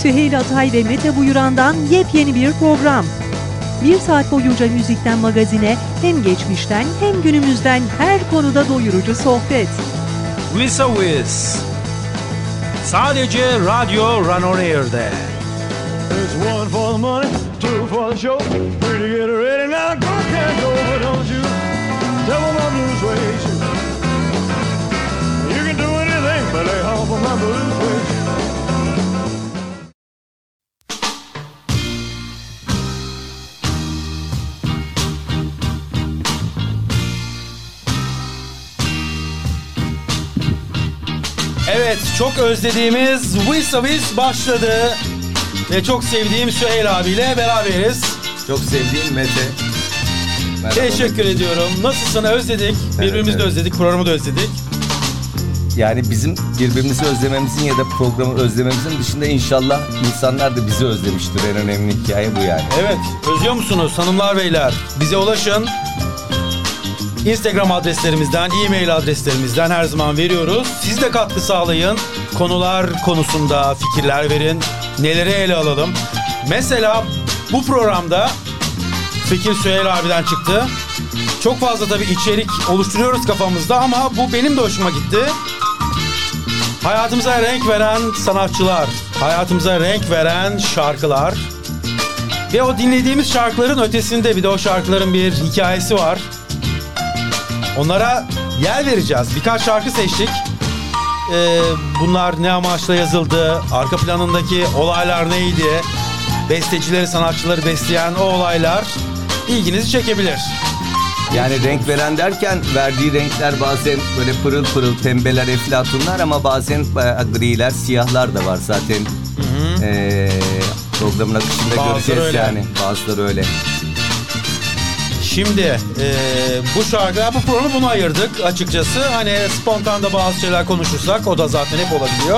Süheyl Atay ve Mete Buyuran'dan yepyeni bir program. Bir saat boyunca müzikten magazine hem geçmişten hem günümüzden her konuda doyurucu sohbet. With a Wiz. Sadece Radyo Run On Air'de. It's one for the money, two for the show. Three to get ready now, go can't go, but don't you tell my blues ways. You can do anything but lay off of my blues ways. Evet, çok özlediğimiz With a Wiz başladı. Ve çok sevdiğim Süheyl abiyle beraberiz. Çok sevdiğim Mete. Merhaba. Teşekkür ediyorum. Nasılsın? Özledik. Birbirimizi de özledik, programı da özledik. Yani bizim birbirimizi özlememizin ya da programı özlememizin dışında inşallah insanlar da bizi özlemiştir. En önemli hikaye bu yani. Evet, özlüyor musunuz hanımlar beyler? Bize ulaşın. Instagram adreslerimizden, e-mail adreslerimizden her zaman veriyoruz. Siz de katkı sağlayın. Konular konusunda fikirler verin. Neleri ele alalım? Mesela bu programda fikir Süheyl abiden çıktı. Çok fazla tabii içerik oluşturuyoruz kafamızda ama bu benim de hoşuma gitti. Hayatımıza renk veren sanatçılar, hayatımıza renk veren şarkılar ve o dinlediğimiz şarkıların ötesinde bir de o şarkıların bir hikayesi var. Onlara yer vereceğiz. Birkaç şarkı seçtik. Bunlar ne amaçla yazıldı? Arka planındaki olaylar neydi? Bestecileri, sanatçıları besleyen o olaylar ilginizi çekebilir. Yani renk veren derken verdiği renkler bazen böyle pırıl pırıl pembeler, eflatunlar ama bazen griler, siyahlar da var zaten. Programın akışında bazıları göreceğiz öyle. Yani. Bazıları öyle. Şimdi bu şarkılar, bu programı buna ayırdık açıkçası. Hani spontanda bazı şeyler konuşursak o da zaten hep olabiliyor.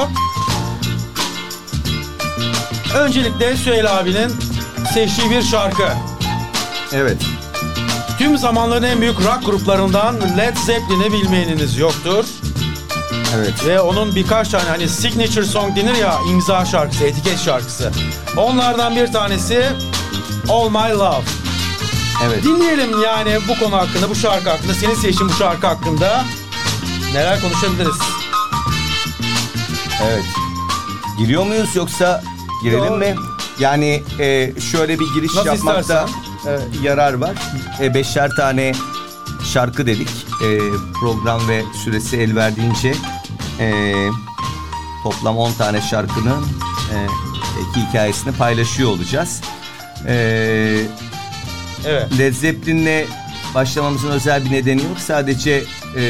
Öncelikle Süheyl abinin seçtiği bir şarkı. Evet. Tüm zamanların en büyük rock gruplarından Led Zeppelin'i bilmeyeniniz yoktur. Evet. Ve onun birkaç tane hani signature song denir ya, imza şarkısı, etiket şarkısı. Onlardan bir tanesi All My Love. Evet. Dinleyelim yani bu konu hakkında, bu şarkı hakkında, senin seçtiğin bu şarkı hakkında neler konuşabiliriz? Evet. Giriyor muyuz yoksa girelim mi? Yani şöyle bir giriş nasıl yapmakta yarar var. 5'er tane şarkı dedik. Program ve süresi el verdiğince toplam 10 tane şarkının iki hikayesini paylaşıyor olacağız. Evet. Led Zeppelin'le başlamamızın özel bir nedeni yok. Sadece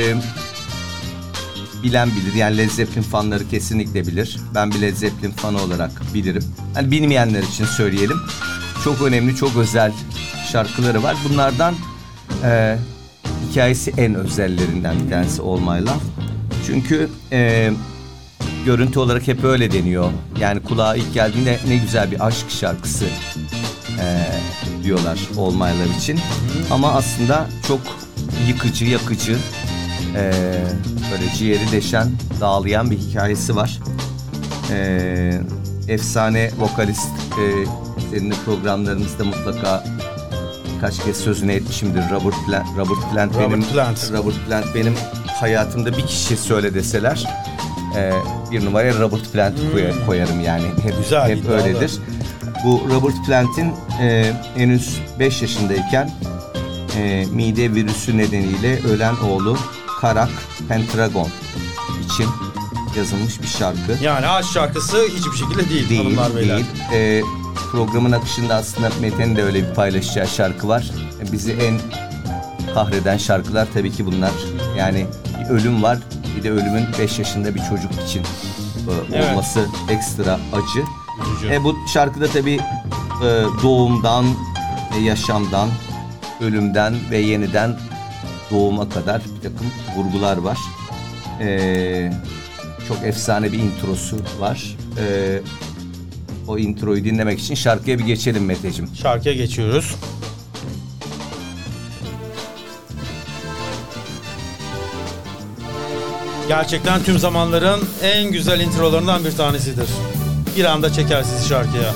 bilen bilir. Yani Led Zeppelin fanları kesinlikle bilir. Ben bir Led Zeppelin fanı olarak bilirim. Yani bilmeyenler için söyleyelim. Çok önemli, çok özel şarkıları var. Bunlardan hikayesi en özellerinden bir tanesi All My Love. Çünkü görüntü olarak hep öyle deniyor. Yani kulağa ilk geldiğinde ne güzel bir aşk şarkısı diyorlar All My Love için. Ama aslında çok yıkıcı, yakıcı, böyle ciğeri deşen, dağlayan bir hikayesi var. Efsane vokalist, senin programlarımızda mutlaka birkaç kez sözünü etmişimdir. Robert Plant benim hayatımda bir kişi söyle deseler bir numaraya Robert Plant koyarım yani. Hep öyledir. Bu Robert Plant'in henüz 5 yaşındayken mide virüsü nedeniyle ölen oğlu Karak Pendragon için yazılmış bir şarkı. Yani aşk şarkısı hiçbir şekilde değil hanımlar beyler. Değil. Programın akışında aslında Mete'nin de öyle bir paylaşacağı şarkı var. Bizi en kahreden şarkılar tabii ki bunlar. Yani bir ölüm var, bir de ölümün 5 yaşında bir çocuk için olması ekstra acı. Bu şarkıda tabii doğumdan, yaşamdan, ölümden ve yeniden doğuma kadar bir takım vurgular var. Çok efsane bir introsu var. O introyu dinlemek için şarkıya bir geçelim Meteciğim. Şarkıya geçiyoruz. Gerçekten tüm zamanların en güzel introlarından bir tanesidir. bir anda çeker sizi şarkıya.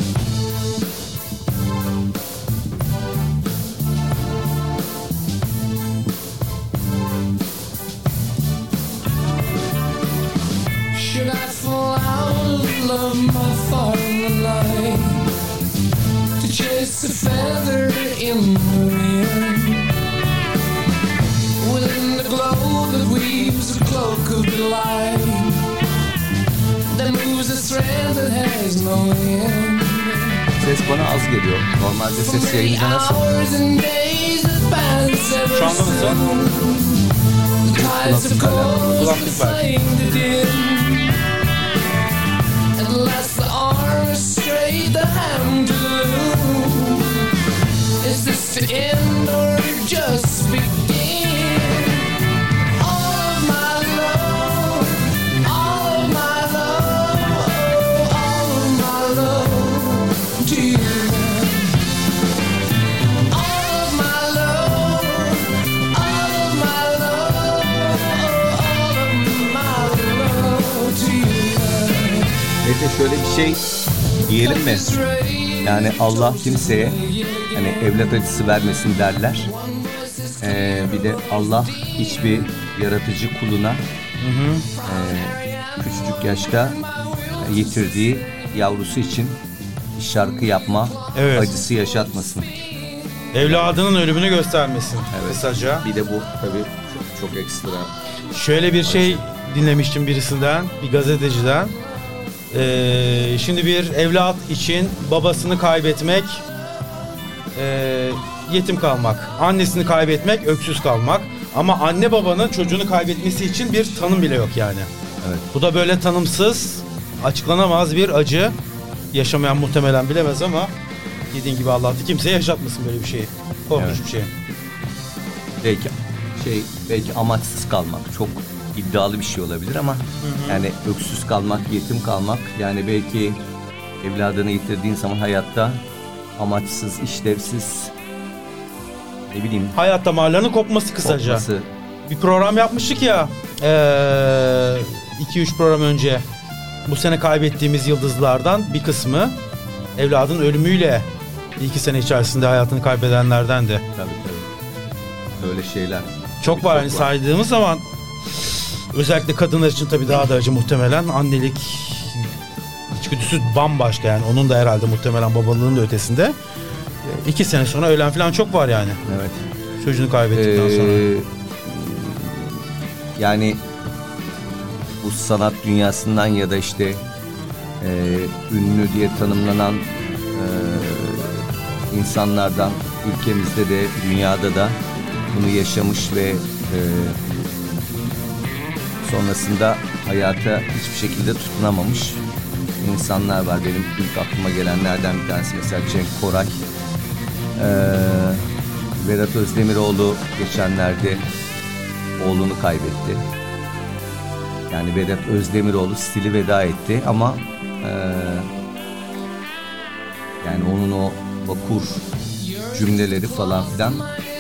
Should I fall out of love my far in the night to chase a feather in the wind? Within the glow that weaves a cloak of delight that moves a thread that has no end. Ses bana az geliyor. Normalde ses yayında nasıl? Şu anda nasıl? Nasıl kalem? Kulaklık var. Is this the end or just begin? All of my love, all of my love, oh, all of my love to you. All of my love, all of my love, oh, all of my love to you. Mete şöyle bir şey diyelim mi? Yani Allah kimseye hani evlat acısı vermesin derler. Bir de Allah hiçbir yaratıcı kuluna küçücük yaşta yitirdiği yavrusu için bir şarkı yapma acısı yaşatmasın. Evladının ölümünü göstermesin kısaca. Bir de bu tabii çok ekstra. Şöyle bir şey dinlemiştim birisinden, bir gazeteciden. Şimdi bir evlat için babasını kaybetmek yetim kalmak, annesini kaybetmek öksüz kalmak, ama anne babanın çocuğunu kaybetmesi için bir tanım bile yok yani. Evet. Bu da böyle tanımsız, açıklanamaz bir acı. Yaşamayan muhtemelen bilemez ama dediğin gibi Allah da kimseye yaşatmasın böyle bir şeyi. Korkunç bir şey. Belki amaçsız kalmak çok iddialı bir şey olabilir ama yani öksüz kalmak, yetim kalmak, yani belki evladını yitirdiğin zaman hayatta amaçsız, işlevsiz, ne bileyim, hayat damarlarının kopması kısaca. kopması. Bir program yapmıştık ya 2-3 program önce. Bu sene kaybettiğimiz yıldızlardan bir kısmı evladın ölümüyle 2 sene içerisinde hayatını kaybedenlerden de. Tabii. Böyle şeyler. Çok var hani saydığımız zaman, özellikle kadınlar için tabii daha da acı muhtemelen. Annelik içgüdüsü bambaşka yani. Onun da herhalde muhtemelen babalığın da ötesinde. 2 sene sonra ölen falan çok var yani. Evet. Çocuğunu kaybettikten sonra. Yani bu sanat dünyasından ya da işte ünlü diye tanımlanan insanlardan ülkemizde de dünyada da bunu yaşamış ve sonrasında hayata hiçbir şekilde tutunamamış insanlar var. Benim ilk aklıma gelenlerden bir tanesi mesela Cenk Koray. Vedat Özdemiroğlu geçenlerde oğlunu kaybetti. Yani Vedat Özdemiroğlu stili veda etti ama yani onun o vakur cümleleri falan filan,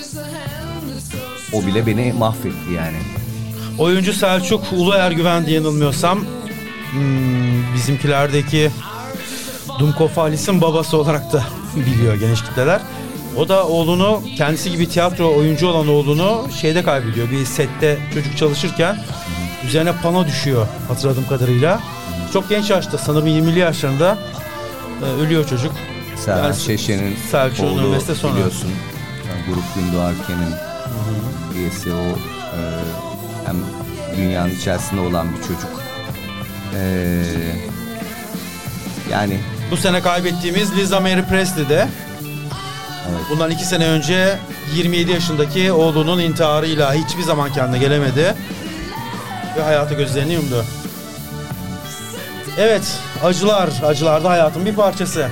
o bile beni mahvetti yani. Oyuncu Selçuk Ulu Ergüven diye yanılmıyorsam bizimkilerdeki Dumkov Halis'in babası olarak da biliyor geniş kitleler. O da oğlunu, kendisi gibi tiyatro oyuncu olan oğlunu şeyde kaybediyor. Bir sette çocuk çalışırken üzerine pano düşüyor hatırladığım kadarıyla. Çok genç yaşta, sanırım 20'li yaşlarında ölüyor çocuk. Serhan Şeşen'in Selçuk'un oğlu ölmesi sonra. Biliyorsun. Grup Gündoğarken'in üyesi o. Hem dünyanın içerisinde olan bir çocuk. Yani bu sene kaybettiğimiz Liza Mary Presley de bundan 2 sene önce 27 yaşındaki oğlunun intiharıyla hiçbir zaman kendine gelemedi ve hayata gözlerini yumdu. Evet, acılar da hayatın bir parçası.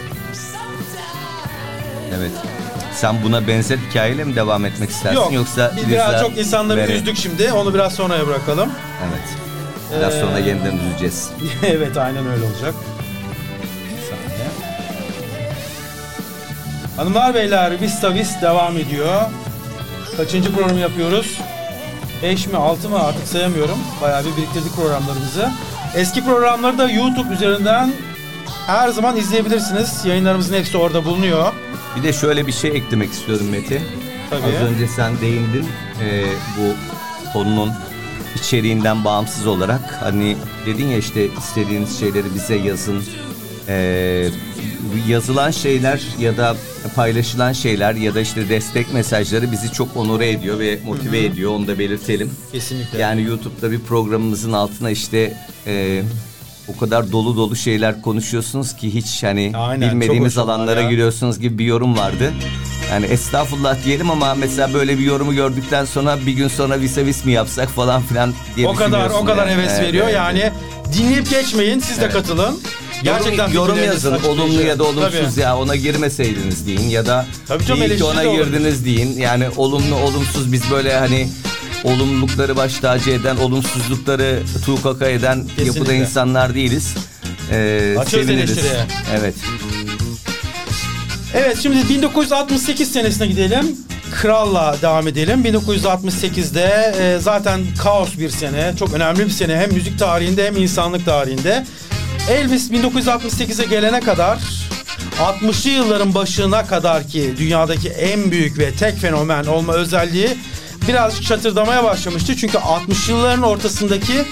evet. Sen buna benzer hikayeyle mi devam etmek istersin? Yok, Yoksa biraz çok insanları üzdük şimdi. Onu biraz sonraya bırakalım. Evet. Biraz sonra yeniden üzeceğiz. Evet, aynen öyle olacak. Hanımlar beyler, Vista Vis devam ediyor. Kaçıncı programı yapıyoruz? 5 mi 6 mı artık sayamıyorum. Bayağı bir biriktirdik programlarımızı. Eski programları da YouTube üzerinden her zaman izleyebilirsiniz. Yayınlarımızın hepsi orada bulunuyor. Bir de şöyle bir şey eklemek istiyorum Mete. Tabii. Az önce sen değindin bu konunun içeriğinden bağımsız olarak. Hani dedin ya işte istediğiniz şeyleri bize yazın. Yazılan şeyler ya da paylaşılan şeyler ya da işte destek mesajları bizi çok onore ediyor ve motive ediyor. Onu da belirtelim. Kesinlikle. Yani YouTube'da bir programımızın altına işte o kadar dolu dolu şeyler konuşuyorsunuz ki hiç hani Aynen, bilmediğimiz çok hoş alanlara onlar ya. giriyorsunuz gibi bir yorum vardı. Yani estağfurullah diyelim ama mesela böyle bir yorumu gördükten sonra bir gün sonra vis mi yapsak falan filan diye O kadar yani. heves veriyor. Evet. Yani dinleyip geçmeyin, siz de katılın. Gerçekten yorum fikirlerinizi yazın, açıklayıcı. olumlu ya da olumsuz, Tabii. ya ona girmeseydiniz deyin ya da Tabii canım, iyi ki eleştiri ona de olabilir. girdiniz deyin. Yani olumlu olumsuz, biz böyle hani olumlulukları baş tacı eden, olumsuzlukları tukaka eden Kesinlikle. yapıda insanlar değiliz. Açığız Seviniriz. eleştiriye. Evet. Evet, şimdi 1968 senesine gidelim. Kral'la devam edelim. 1968'de zaten kaos bir sene. Çok önemli bir sene. Hem müzik tarihinde hem insanlık tarihinde. Elvis 1968'e gelene kadar 60'lı yılların başına kadar ki dünyadaki en büyük ve tek fenomen olma özelliği birazcık çatırdamaya başlamıştı. Çünkü 60'lı yılların ortasındaki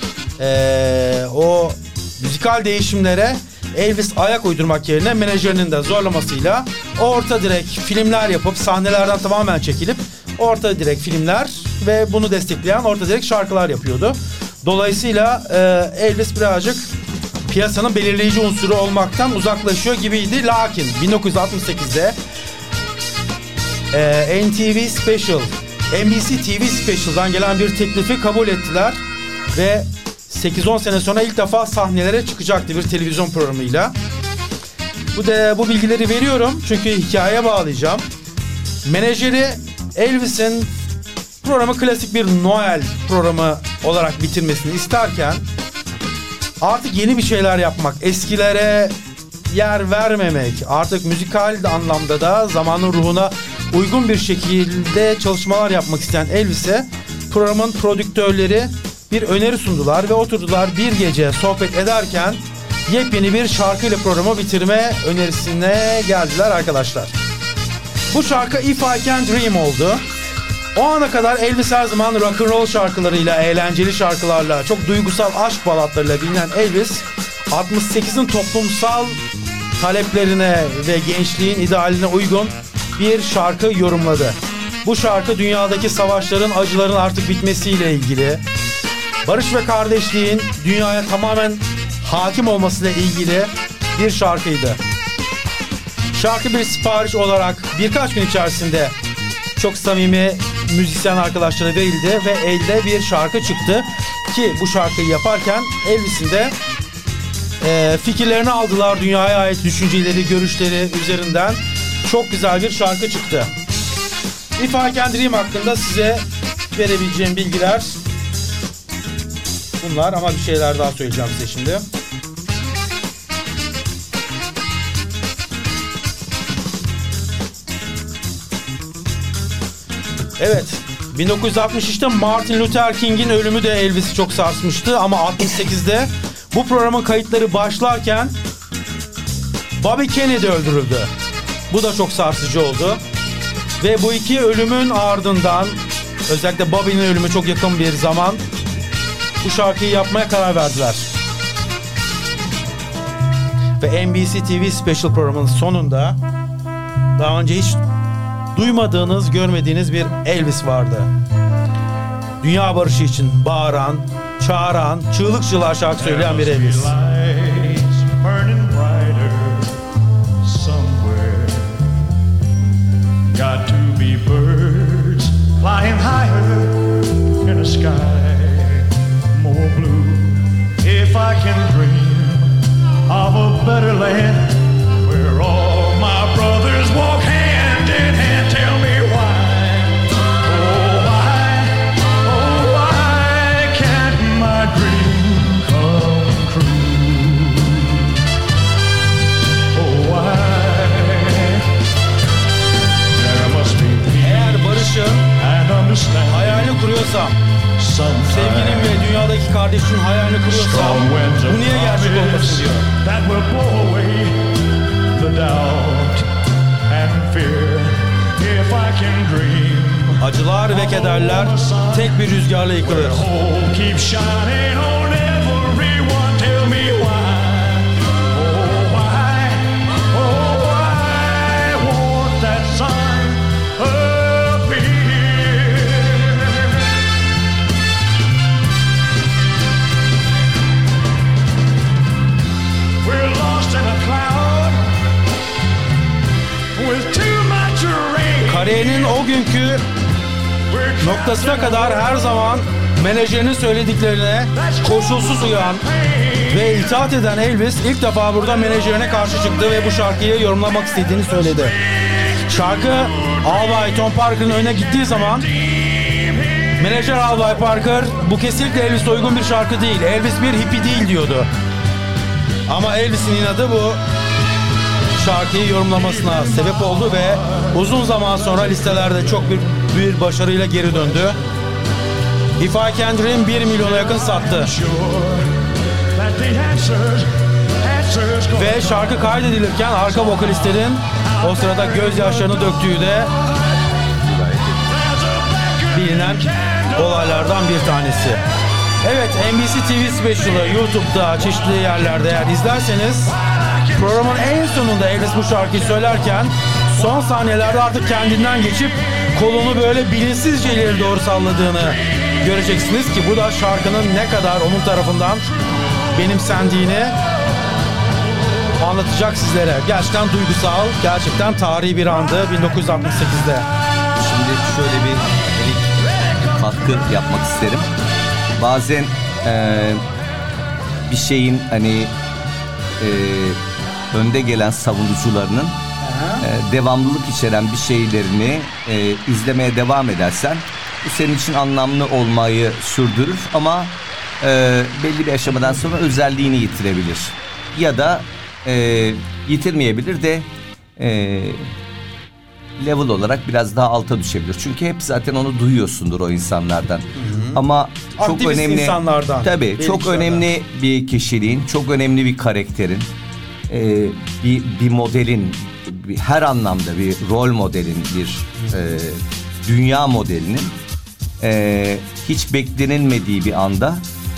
o müzikal değişimlere Elvis ayak uydurmak yerine menajerinin de zorlamasıyla orta direk filmler yapıp sahnelerden tamamen çekilip orta direk filmler ve bunu destekleyen orta direk şarkılar yapıyordu. Dolayısıyla Elvis birazcık piyasanın belirleyici unsuru olmaktan uzaklaşıyor gibiydi. Lakin 1968'de NBC TV Special'dan gelen bir teklifi kabul ettiler ve 8-10 sene sonra ilk defa sahnelere çıkacaktı bir televizyon programıyla. Bu bilgileri veriyorum çünkü hikayeye bağlayacağım. Menajeri Elvis'in programı klasik bir Noel programı olarak bitirmesini isterken artık yeni bir şeyler yapmak, eskilere yer vermemek, artık müzikal anlamda da zamanın ruhuna uygun bir şekilde çalışmalar yapmak isteyen Elvis'e programın prodüktörleri bir öneri sundular ve oturdular bir gece sohbet ederken yepyeni bir şarkıyla programı bitirme önerisine geldiler arkadaşlar. Bu şarkı If I Can Dream oldu. O ana kadar Elvis her zaman rock and roll şarkılarıyla, eğlenceli şarkılarla, çok duygusal aşk balatlarıyla bilinen Elvis, 68'in toplumsal taleplerine ve gençliğin idealine uygun bir şarkı yorumladı. Bu şarkı dünyadaki savaşların, acıların artık bitmesiyle ilgili, barış ve kardeşliğin dünyaya tamamen hakim olmasıyla ilgili bir şarkıydı. Şarkı bir sipariş olarak birkaç gün içerisinde çok samimi müzisyen arkadaşlara verildi ve elde bir şarkı çıktı ki bu şarkıyı yaparken Elvis'in de fikirlerini aldılar, dünyaya ait düşünceleri, görüşleri üzerinden çok güzel bir şarkı çıktı. If I Can Dream hakkında size verebileceğim bilgiler bunlar ama bir şeyler daha söyleyeceğim size şimdi. Evet, 1963'te Martin Luther King'in ölümü de Elvis'i çok sarsmıştı ama 68'de bu programın kayıtları başlarken Bobby Kennedy öldürüldü. Bu da çok sarsıcı oldu. Ve bu iki ölümün ardından, özellikle Bobby'nin ölümü çok yakın bir zaman, bu şarkıyı yapmaya karar verdiler. Ve NBC TV Special programının sonunda daha önce hiç duymadığınız, görmediğiniz bir Elvis vardı. Dünya barışı için bağıran, çağıran, çığlık çığlığa şarkı söyleyen bir Elvis. Got to be birds flying higher in a sky more blue. If I can dream of a better land where all my brothers walk hand in hand, tell me why, oh why can't my dream come true? Oh why? Eğer barışı hayalini kuruyorsam, sevginin ve dünyadaki kardeşinin hayalini kuruyorsa Strong winds bu niye of gerçek olmasın diyor. that will blow away the doubt and fear. If I can dream, Acılar ve kederler tek bir rüzgarla yıkılır. hope keeps shining on everyone. Tell me why, oh why, oh why won't that sun appear? We're lost in a cloud with too much rain. Kariyerin o günkü noktasına kadar her zaman menajerinin söylediklerine koşulsuz uyan ve itaat eden Elvis ilk defa burada menajerine karşı çıktı ve bu şarkıyı yorumlamak istediğini söyledi. Şarkı Albay Tom Parker'ın önüne gittiği zaman menajer Albay Parker bu kesinlikle Elvis'e uygun bir şarkı değil. Elvis bir hippie değil diyordu. Ama Elvis'in inadı bu şarkıyı yorumlamasına sebep oldu ve uzun zaman sonra listelerde çok bir başarıyla geri döndü. If I Can Dream 1 milyona yakın sattı. Ve şarkı kaydedilirken arka vokalistlerin o sırada gözyaşlarını döktüğü de bilinen olaylardan bir tanesi. Evet, NBC TV Special'ı YouTube'da çeşitli yerlerde eğer izlerseniz programın en sonunda Elvis bu şarkıyı söylerken son saniyelerde artık kendinden geçip kolunu böyle bilinçsizce ileri doğru salladığını göreceksiniz ki bu da şarkının ne kadar onun tarafından benimsendiğini anlatacak sizlere. Gerçekten duygusal, gerçekten tarihi bir andı 1968'de. Şimdi şöyle bir katkı yapmak isterim. Bazen bir şeyin hani önde gelen savunucularının devamlılık içeren bir şeylerini izlemeye devam edersen bu senin için anlamlı olmayı sürdürür ama belli bir aşamadan sonra özelliğini yitirebilir. Ya da yitirmeyebilir de level olarak biraz daha alta düşebilir. Çünkü hep zaten onu duyuyorsundur o insanlardan. Ama çok aktivist önemli insanlardan. tabii çok kişilerden. önemli bir kişiliğin, çok önemli bir karakterin, bir modelin, her anlamda bir rol modelin, bir dünya modelinin hiç beklenilmediği bir anda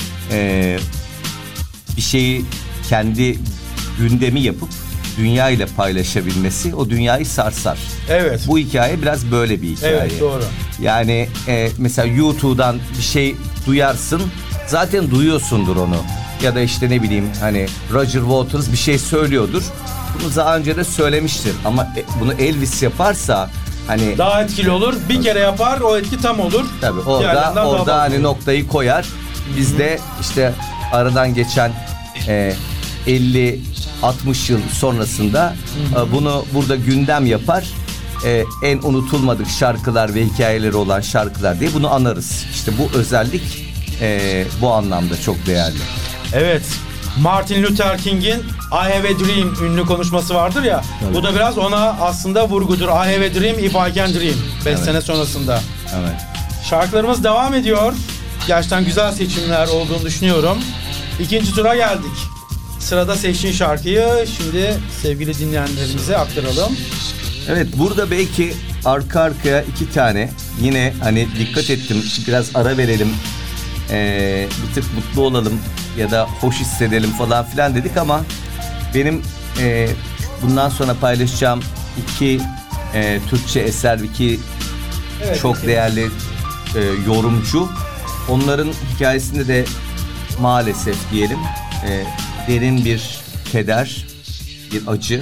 bir şeyi kendi gündemi yapıp dünya ile paylaşabilmesi o dünyayı sarsar. Evet. Bu hikaye biraz böyle bir hikaye. Evet, doğru. Yani mesela YouTube'dan bir şey duyarsın, zaten duyuyorsundur onu. Ya da işte ne bileyim hani Roger Waters bir şey söylüyordur. Bunu daha önce de söylemiştir ama bunu Elvis yaparsa hani Daha etkili olur. Bir kere yapar, o etki tam olur. tabii Diğerlerinden daha orada fazla hani olur. noktayı koyar. Biz de işte aradan geçen 50-60 yıl sonrasında bunu burada gündem yapar. En unutulmadık şarkılar ve hikayeleri olan şarkılar diye bunu anarız. İşte bu özellik bu anlamda çok değerli. Evet. Martin Luther King'in I Have a Dream ünlü konuşması vardır ya. Tabii. Bu da biraz ona aslında vurgudur. I Have a Dream, If I Can Dream. 5 sene sonrasında. Evet. Şarkılarımız devam ediyor. Gerçekten güzel seçimler olduğunu düşünüyorum. İkinci tura geldik. Sırada seçtiğin şarkıyı şimdi sevgili dinleyenlerimize aktaralım. Evet, burada belki arka arkaya iki tane yine hani dikkat ettim biraz ara verelim, bir tık mutlu olalım ya da hoş hissedelim falan filan dedik ama benim bundan sonra paylaşacağım iki Türkçe eser, iki Evet, çok peki. değerli yorumcu. Onların hikayesinde de maalesef diyelim derin bir keder, bir acı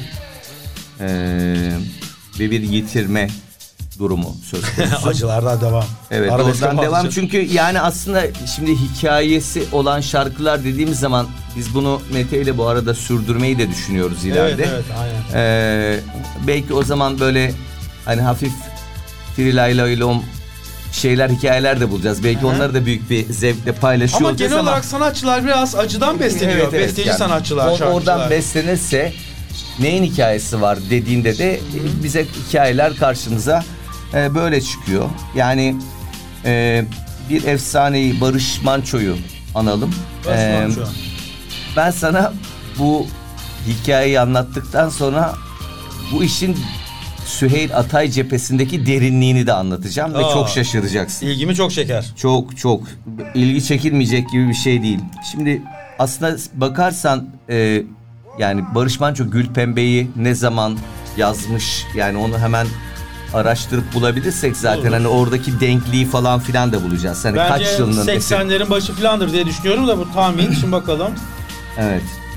ve bir yitirme durumu söz konusu. Acılardan devam. Evet, Arabeske oradan devam. bağlıca. Çünkü yani aslında şimdi hikayesi olan şarkılar dediğimiz zaman biz bunu Mete ile bu arada sürdürmeyi de düşünüyoruz ileride. Evet, aynen. Belki o zaman böyle hani hafif trilaylom şeyler, hikayeler de bulacağız. Belki onları da büyük bir zevkle paylaşıyor Ama olacağız genel olarak sanatçılar biraz acıdan besleniyor. Besteci yani sanatçılar, şarkıcılar. oradan beslenirse neyin hikayesi var dediğinde de bize hikayeler karşımıza böyle çıkıyor. Yani bir efsaneyi, Barış Manço'yu analım. Barış Manço. Ben sana bu hikayeyi anlattıktan sonra bu işin Süheyl Atay cephesindeki derinliğini de anlatacağım ve çok şaşıracaksın. İlgimi çok çeker. Çok ilgi çekilmeyecek gibi bir şey değil. Şimdi aslında bakarsan yani Barış Manço Gülpembe'yi ne zaman yazmış, yani onu hemen araştırıp bulabilirsek zaten hani oradaki denkliği falan filan da bulacağız. Hani Bence kaç yılının 80'lerin başı filandır diye düşünüyorum da bu tahmin. Şimdi bakalım. Evet.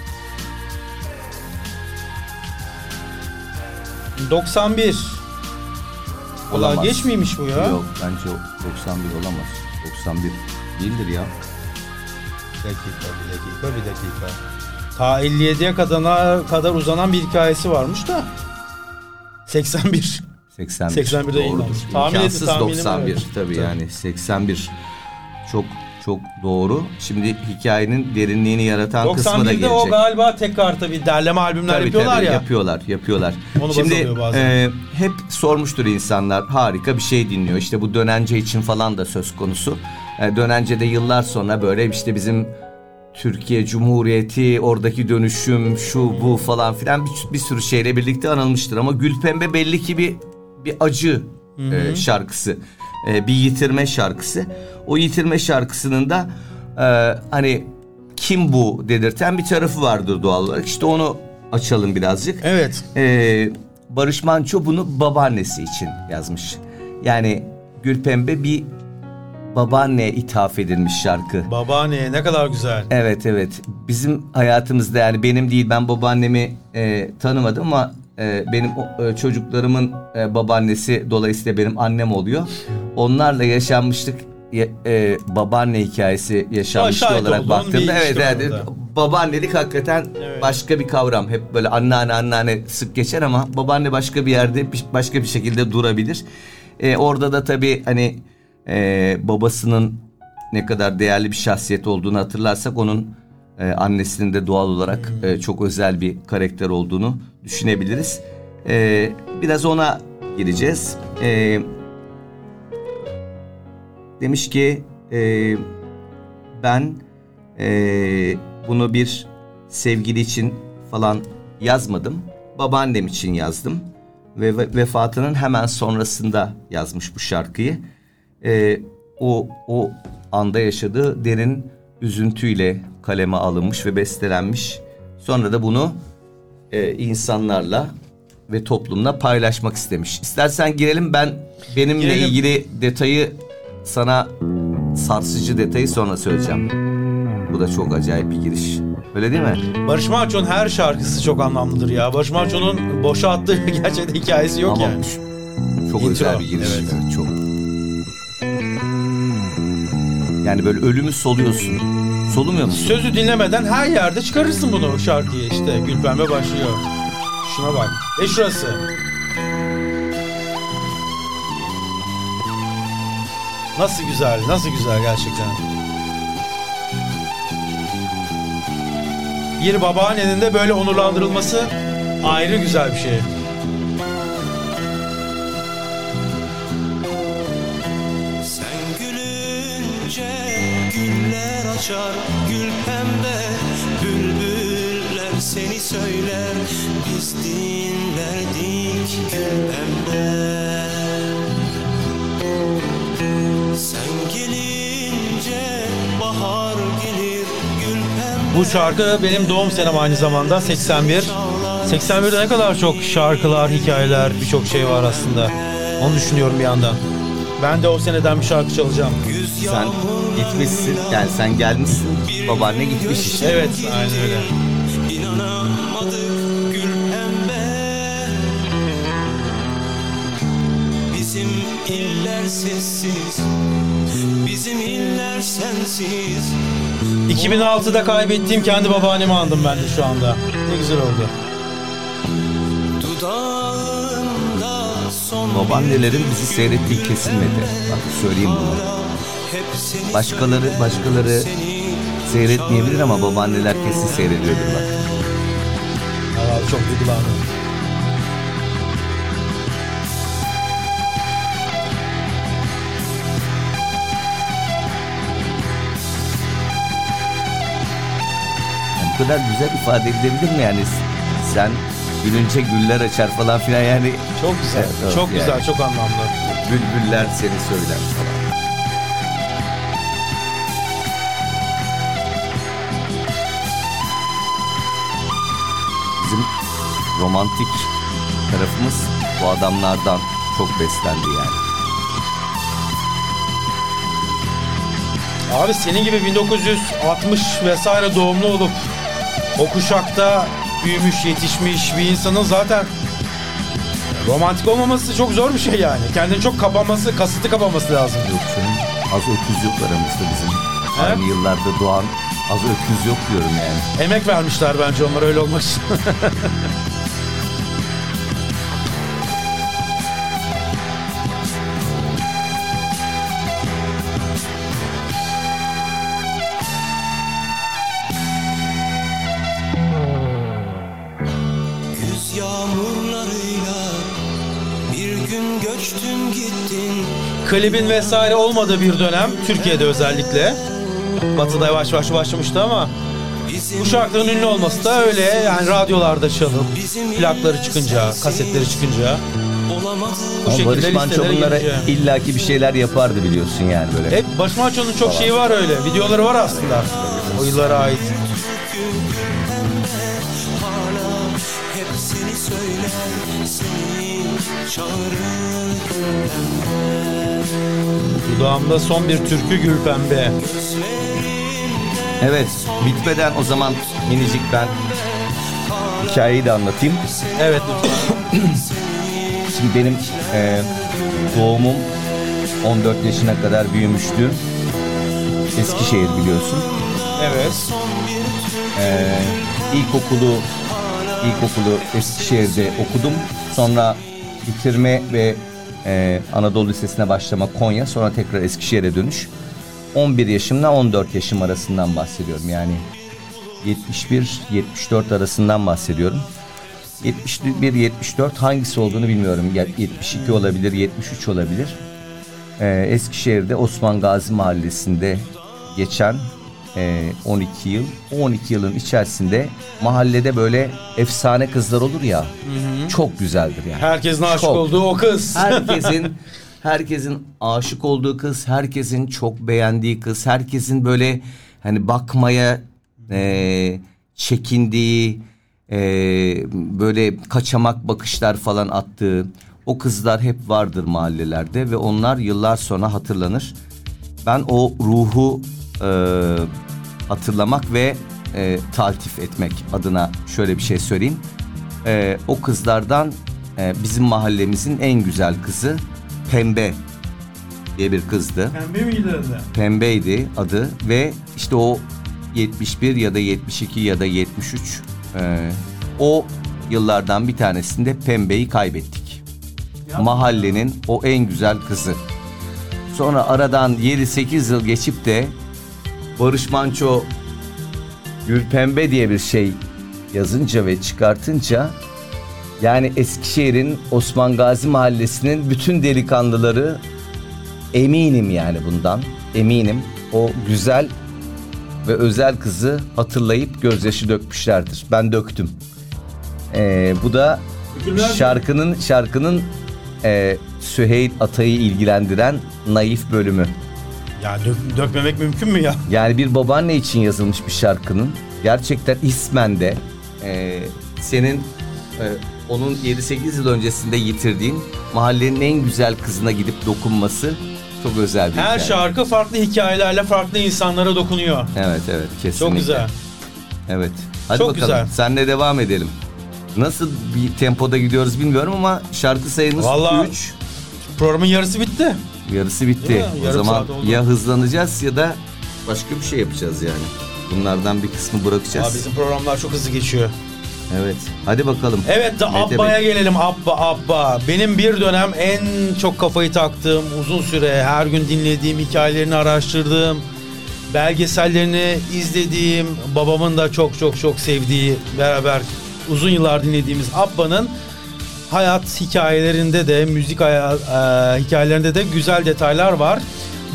91. Valla Olamaz. geç miymiş bu ya? Yok bence 91 olamaz. 91 değildir ya. Bir dakika. Ta 57'ye kadar uzanan bir hikayesi varmış da. 81. 81. 81'de Doğrudur. yayınlanmış. İmkansız tahminim 91 evet. tabii yani 81 çok doğru. Şimdi hikayenin derinliğini yaratan kısmı da 91'de gelecek. o galiba tekrar tabii derleme albümler Tabii, yapıyorlar ya. Yapıyorlar. Onu baz Şimdi alıyor bazen. hep sormuştur insanlar, harika bir şey dinliyor. İşte bu Dönence için falan da söz konusu. Dönence'de yıllar sonra böyle işte bizim Türkiye Cumhuriyeti, oradaki dönüşüm, şu bu falan filan bir sürü şeyle birlikte anılmıştır. Ama Gülpembe belli ki bir acı şarkısı, bir yitirme şarkısı. O yitirme şarkısının da hani kim bu dedirten bir tarafı vardır doğal olarak. İşte onu açalım birazcık. Evet. Barış Manço bunu babaannesi için yazmış. Yani Gülpembe bir babaanneye ithaf edilmiş şarkı. Babaanne ne kadar güzel. Evet. Bizim hayatımızda, yani benim değil, ben babaannemi tanımadım ama benim çocuklarımın babaannesi dolayısıyla benim annem oluyor. Onlarla yaşanmışlık, babaanne hikayesi yaşanmışlık Şahit olarak olduğun baktığımda bir evet, ilişki var babaannelik hakikaten başka bir kavram. Hep böyle anneanne sık geçer ama babaanne başka bir yerde başka bir şekilde durabilir. Orada da tabii hani babasının ne kadar değerli bir şahsiyet olduğunu hatırlarsak onun annesinin de doğal olarak çok özel bir karakter olduğunu düşünebiliriz. Biraz ona gireceğiz. Demiş ki ben bunu bir sevgili için falan yazmadım. Babaannem için yazdım. Ve vefatının hemen sonrasında yazmış bu şarkıyı. O anda yaşadığı derin üzüntüyle kaleme alınmış ve bestelenmiş. Sonra da bunu insanlarla ve toplumla paylaşmak istemiş. İstersen girelim, benimle ilgili detayı sana, sarsıcı detayı sonra söyleyeceğim. Bu da çok acayip bir giriş. Öyle değil mi? Barış Manço'nun her şarkısı çok anlamlıdır ya. Barış Manço'nun boşa attığı gerçekten hikayesi yok ama yani. çok Intro, özel bir giriş. evet. Evet, çok. Yani böyle ölümü soluyorsun. Solumuyor musun? Sözü dinlemeden her yerde çıkarırsın bunu, şarkıyı işte. Gülpembe başlıyor. Şuna bak. Şurası. Nasıl güzel gerçekten. Bir babaannenin de böyle onurlandırılması ayrı güzel bir şey. Sen gülünce güller açar, gül pembe bülbüller seni söyler, biz dinlerdik gül pembe. Sen gelince bahar gelir, gül pembe. Bu şarkı benim doğum senem aynı zamanda, 81. 81'de ne kadar çok şarkılar, hikayeler, birçok şey var aslında. Onu düşünüyorum bir yandan. Ben de o seneden bir şarkı çalacağım. Sen gitmişsin, yani sen gelmişsin, babaanne gitmiş işte. Evet, aynen öyle. İnanamadık gül pembe. Bizim iller sessiz, bizim iller sensiz. 2006'da kaybettiğim kendi babaannemi andım ben de şu anda. Ne güzel oldu. Dudağında son Babaannelerin bizi seyrettiği kesilmedi. Bak söyleyeyim bunu. Başkaları seyretmeyebilir ama babaanneler kesin seyrediyordur bak. Allah, çok duygulandım. bu kadar güzel ifade edilebilir mi yani? Sen gülünce güller açar falan filan yani. Çok güzel. Evet, çok yani. güzel, çok anlamlı. Bülbüller seni söyler falan. Bizim romantik tarafımız bu adamlardan çok beslendi yani. Abi senin gibi 1960 vesaire doğumlu olup o kuşakta büyümüş, yetişmiş bir insanın zaten romantik olmaması çok zor bir şey yani. Kendini çok kapaması, kasıtlı kapaması lazım. Yok canım, az öküz yok aramızda bizim. Aynı yıllarda doğan az öküz yok diyorum yani. Emek vermişler bence onlar öyle olmak için. Güz yağmurlarıyla bir gün göçtün gittin. Klibin vesaire olmadığı bir dönem Türkiye'de özellikle. Batı'da yavaş yavaş başlamıştı ama bu şarkının ünlü olması da öyle yani radyolarda çalıp plakları çıkınca, kasetleri çıkınca bu Ama Barış şekilde Manço listelere bunlara girince. illaki bir şeyler yapardı biliyorsun yani böyle. Hep Barış Manço'nun çok şeyi var öyle. Videoları var aslında. O yıllara ait. Hep seni söyler, seni çağırır. Dudağımda son bir türkü gül pembe. Evet, bitmeden o zaman minicik ben hikayeyi de anlatayım. Evet lütfen. Şimdi benim doğumum 14 yaşına kadar büyümüştü. Eskişehir biliyorsun. Evet. İlkokulu Eskişehir'de okudum. Sonra bitirme ve Anadolu Lisesi'ne başlama Konya. Sonra tekrar Eskişehir'e dönüş. 11 yaşımla 14 yaşım arasından bahsediyorum. Yani 71-74 arasından bahsediyorum. 71-74 hangisi olduğunu bilmiyorum. 72 olabilir, 73 olabilir. Eskişehir'de Osman Gazi Mahallesi'nde geçen 12 yıl. O 12 yılın içerisinde mahallede böyle efsane kızlar olur ya. Hı-hı. Çok güzeldir yani. Herkesin aşık çok. olduğu o kız. Herkesin aşık olduğu kız, herkesin çok beğendiği kız, herkesin böyle hani bakmaya çekindiği, böyle kaçamak bakışlar falan attığı o kızlar hep vardır mahallelerde ve onlar yıllar sonra hatırlanır. Ben o ruhu hatırlamak ve taltif etmek adına şöyle bir şey söyleyeyim. O kızlardan bizim mahallemizin en güzel kızı Pembe diye bir kızdı. Pembe miydi adı? Pembeydi adı ve işte o 71 ya da 72 ya da 73 o yıllardan bir tanesinde Pembe'yi kaybettik. Mahallenin o en güzel kızı. Sonra aradan 7-8 yıl geçip de Barış Manço Gül Pembe diye bir şey yazınca ve çıkartınca yani Eskişehir'in Osman Gazi Mahallesi'nin bütün delikanlıları eminim yani bundan eminim o güzel ve özel kızı hatırlayıp gözyaşı dökmüşlerdir. Ben döktüm. Bu da şarkının Süheyl Atay'ı ilgilendiren naif bölümü. Ya dökmemek mümkün mü ya? Yani bir babaanne için yazılmış bir şarkının gerçekten ismen de senin onun 7-8 yıl öncesinde yitirdiğin mahallenin en güzel kızına gidip dokunması çok özel bir Her şarkı farklı hikayelerle farklı insanlara dokunuyor. Evet kesinlikle. Çok güzel. Evet. Hadi çok bakalım. güzel. Senle devam edelim. Nasıl bir tempoda gidiyoruz bilmiyorum ama şarkı sayımız 3. Programın yarısı bitti. Yarısı bitti. O zaman ya hızlanacağız ya da başka bir şey yapacağız yani. Bunlardan bir kısmı bırakacağız. Abi bizim programlar çok hızlı geçiyor. Evet. Hadi bakalım. Evet de Abba'ya gelelim. Abba. Benim bir dönem en çok kafayı taktığım, uzun süre her gün dinlediğim, hikayelerini araştırdığım, belgesellerini izlediğim, babamın da çok sevdiği, beraber uzun yıllar dinlediğimiz Abba'nın hayat hikayelerinde de, müzik hikayelerinde de güzel detaylar var.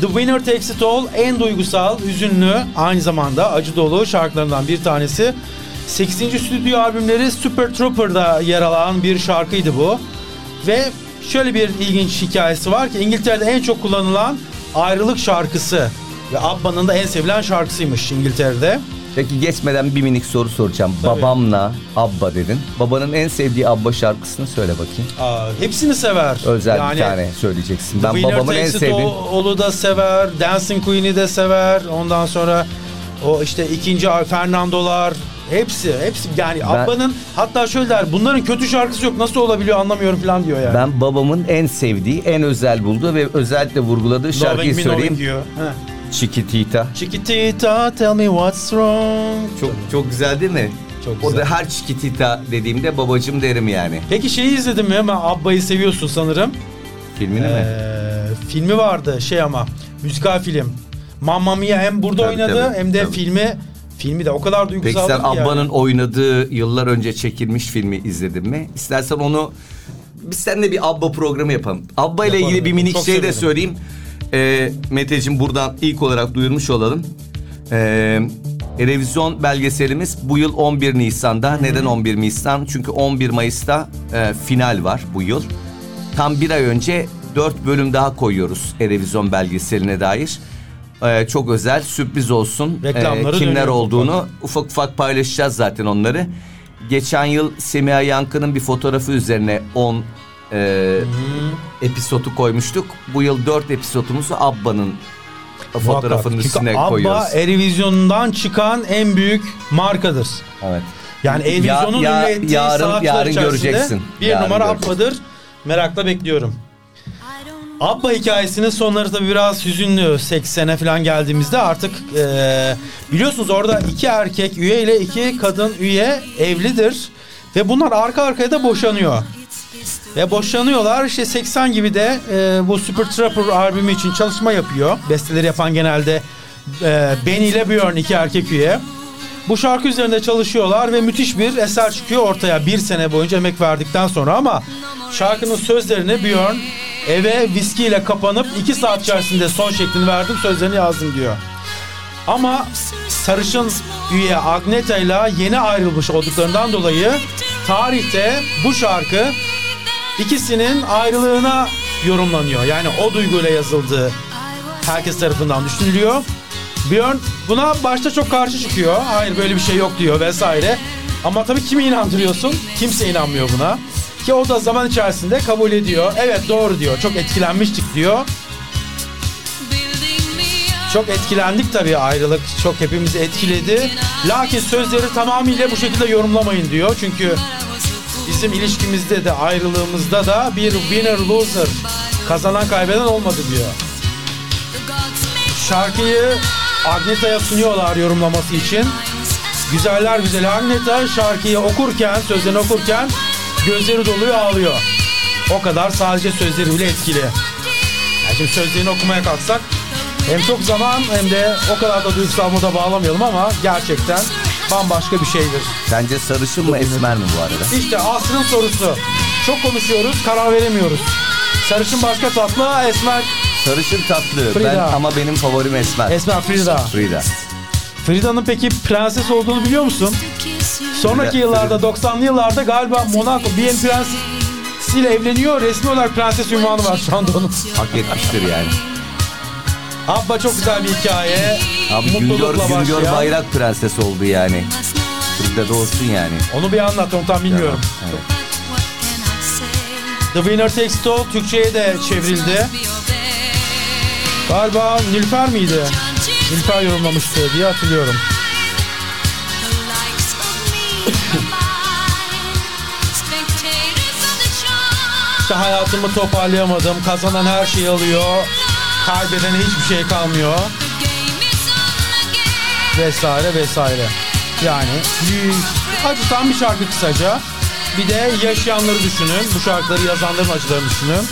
The Winner Takes It All en duygusal, hüzünlü, aynı zamanda acı dolu şarkılarından bir tanesi. 8. stüdyo albümleri Super Trooper'da yer alan bir şarkıydı bu. Ve şöyle bir ilginç hikayesi var ki İngiltere'de en çok kullanılan ayrılık şarkısı ve ABBA'nın da en sevilen şarkısıymış İngiltere'de. Peki geçmeden bir minik soru soracağım. Tabii. Babamla ABBA dedin. Babanın en sevdiği ABBA şarkısını söyle bakayım. Hepsini sever. Özel bir tane söyleyeceksin. Ben Winner babamın en Takes It sevdiğim... All'u da sever, Dancing Queen'i de sever. Ondan sonra o işte ikinci Fernando'lar, hepsi yani ABBA'nın, hatta şöyle der, bunların kötü şarkısı yok, nasıl olabiliyor anlamıyorum falan diyor yani. Ben babamın en sevdiği, en özel bulduğu ve özellikle vurguladığı şarkıyı Loving Me, söyleyeyim. diyor. Chiquitita. Chiquitita, tell me what's wrong. Çok güzel değil mi? Çok O güzel. da her Chiquitita dediğimde babacım derim yani. Peki şeyi izledin mi? Ama ABBA'yı seviyorsun sanırım. Filmini mi? Filmi vardı ama müzikal film. Mamma Mia hem burada Tabii, oynadı tabii, hem de tabii. filmi de o kadar Peki duygusal sen ki yani. ABBA'nın oynadığı yıllar önce çekilmiş filmi izledin mi? İstersen onu biz seninle bir ABBA programı yapalım. ABBA ile Yapalım. ilgili bir minik Çok şey de severim. söyleyeyim. Meteciğim buradan ilk olarak duyurmuş olalım. Revizyon belgeselimiz bu yıl 11 Nisan'da. Neden 11 Nisan? Çünkü 11 Mayıs'ta final var bu yıl. Tam bir ay önce 4 bölüm daha koyuyoruz revizyon belgeseline dair. Çok özel, sürpriz olsun. Reklamları Kimler dönüyor olduğunu ufak ufak paylaşacağız zaten onları. Geçen yıl Semiha Yankı'nın bir fotoğrafı üzerine 10 episodu koymuştuk. Bu yıl 4 episodumuzu ABBA'nın fotoğrafının Çünkü üstüne ABBA koyuyoruz. Eurovision'dan çıkan en büyük markadır. Evet. Yani Eurovision'un ünlü ettiği sanatçılar yarın içerisinde göreceksin. bir Yarın numara göreceksin. ABBA'dır. Merakla bekliyorum. ABBA hikayesinin sonları tabii biraz hüzünlü. 80'e falan geldiğimizde artık biliyorsunuz orada 2 erkek üye ile 2 kadın üye evlidir. Ve bunlar arka arkaya da boşanıyor. Ve boşanıyorlar. İşte 80 gibi de bu Super Trooper albümü için çalışma yapıyor. Besteleri yapan genelde Benny ile Björn, 2 erkek üye. Bu şarkı üzerinde çalışıyorlar ve müthiş bir eser çıkıyor ortaya 1 sene boyunca emek verdikten sonra, ama şarkının sözlerini Björn eve viskiyle kapanıp 2 saat içerisinde son şeklini verdim, sözlerini yazdım diyor. Ama sarışın üye Agneta ile yeni ayrılmış olduklarından dolayı tarihte bu şarkı ikisinin ayrılığına yorumlanıyor. Yani o duyguyla yazıldığı herkes tarafından düşünülüyor. Björn buna başta çok karşı çıkıyor. Hayır, böyle bir şey yok diyor vesaire. Ama tabii kimi inandırıyorsun? Kimse inanmıyor buna. Ki o da zaman içerisinde kabul ediyor. Evet, doğru diyor. Çok etkilenmiştik diyor. Çok etkilendik tabii, ayrılık çok hepimizi etkiledi. Lakin sözleri tamamıyla bu şekilde yorumlamayın diyor. Çünkü bizim ilişkimizde de ayrılığımızda da bir winner loser, kazanan kaybeden olmadı diyor. Şarkıyı Agneta'ya sunuyorlar yorumlaması için. Güzeller güzeli Agneta şarkıyı okurken, sözlerini okurken gözleri doluyor, ağlıyor. O kadar sadece sözleri bile etkili. Yani şimdi sözlerini okumaya kalksak hem çok zaman hem de o kadar da duygusal moda bağlamayalım, ama gerçekten bambaşka bir şeydir. Sence sarışın mı esmer mi bu arada? İşte asrın sorusu. Çok konuşuyoruz, karar veremiyoruz. Sarışın başka tatlı, esmer Sarışın tatlı. Frida. Ama benim favorim esmer. Frida. Frida. Frida'nın peki prenses olduğunu biliyor musun? Sonraki yıllarda, 90'lı yıllarda galiba Monaco bir prensiyle evleniyor. Resmi olarak prenses ünvanı var şu anda onun. Hak etmiştir yani. ABBA çok güzel bir hikaye. Abi Mutlulukla Güngör başlayan. Bayrak prenses oldu yani. Frida da olsun yani. Onu bir anlat, onu tam bilmiyorum. Evet. The Winner Takes It All Türkçe'ye de çevrildi. Galiba Nilüfer miydi? Nilüfer yorumlamıştı diye hatırlıyorum. İşte hayatımı toparlayamadım, kazanan her şeyi alıyor, kaybedene hiçbir şey kalmıyor, vesaire vesaire. Yani acıtan bir şarkı kısaca. Bir de yaşayanları düşünün, bu şarkıları yazanların acılarını düşünün.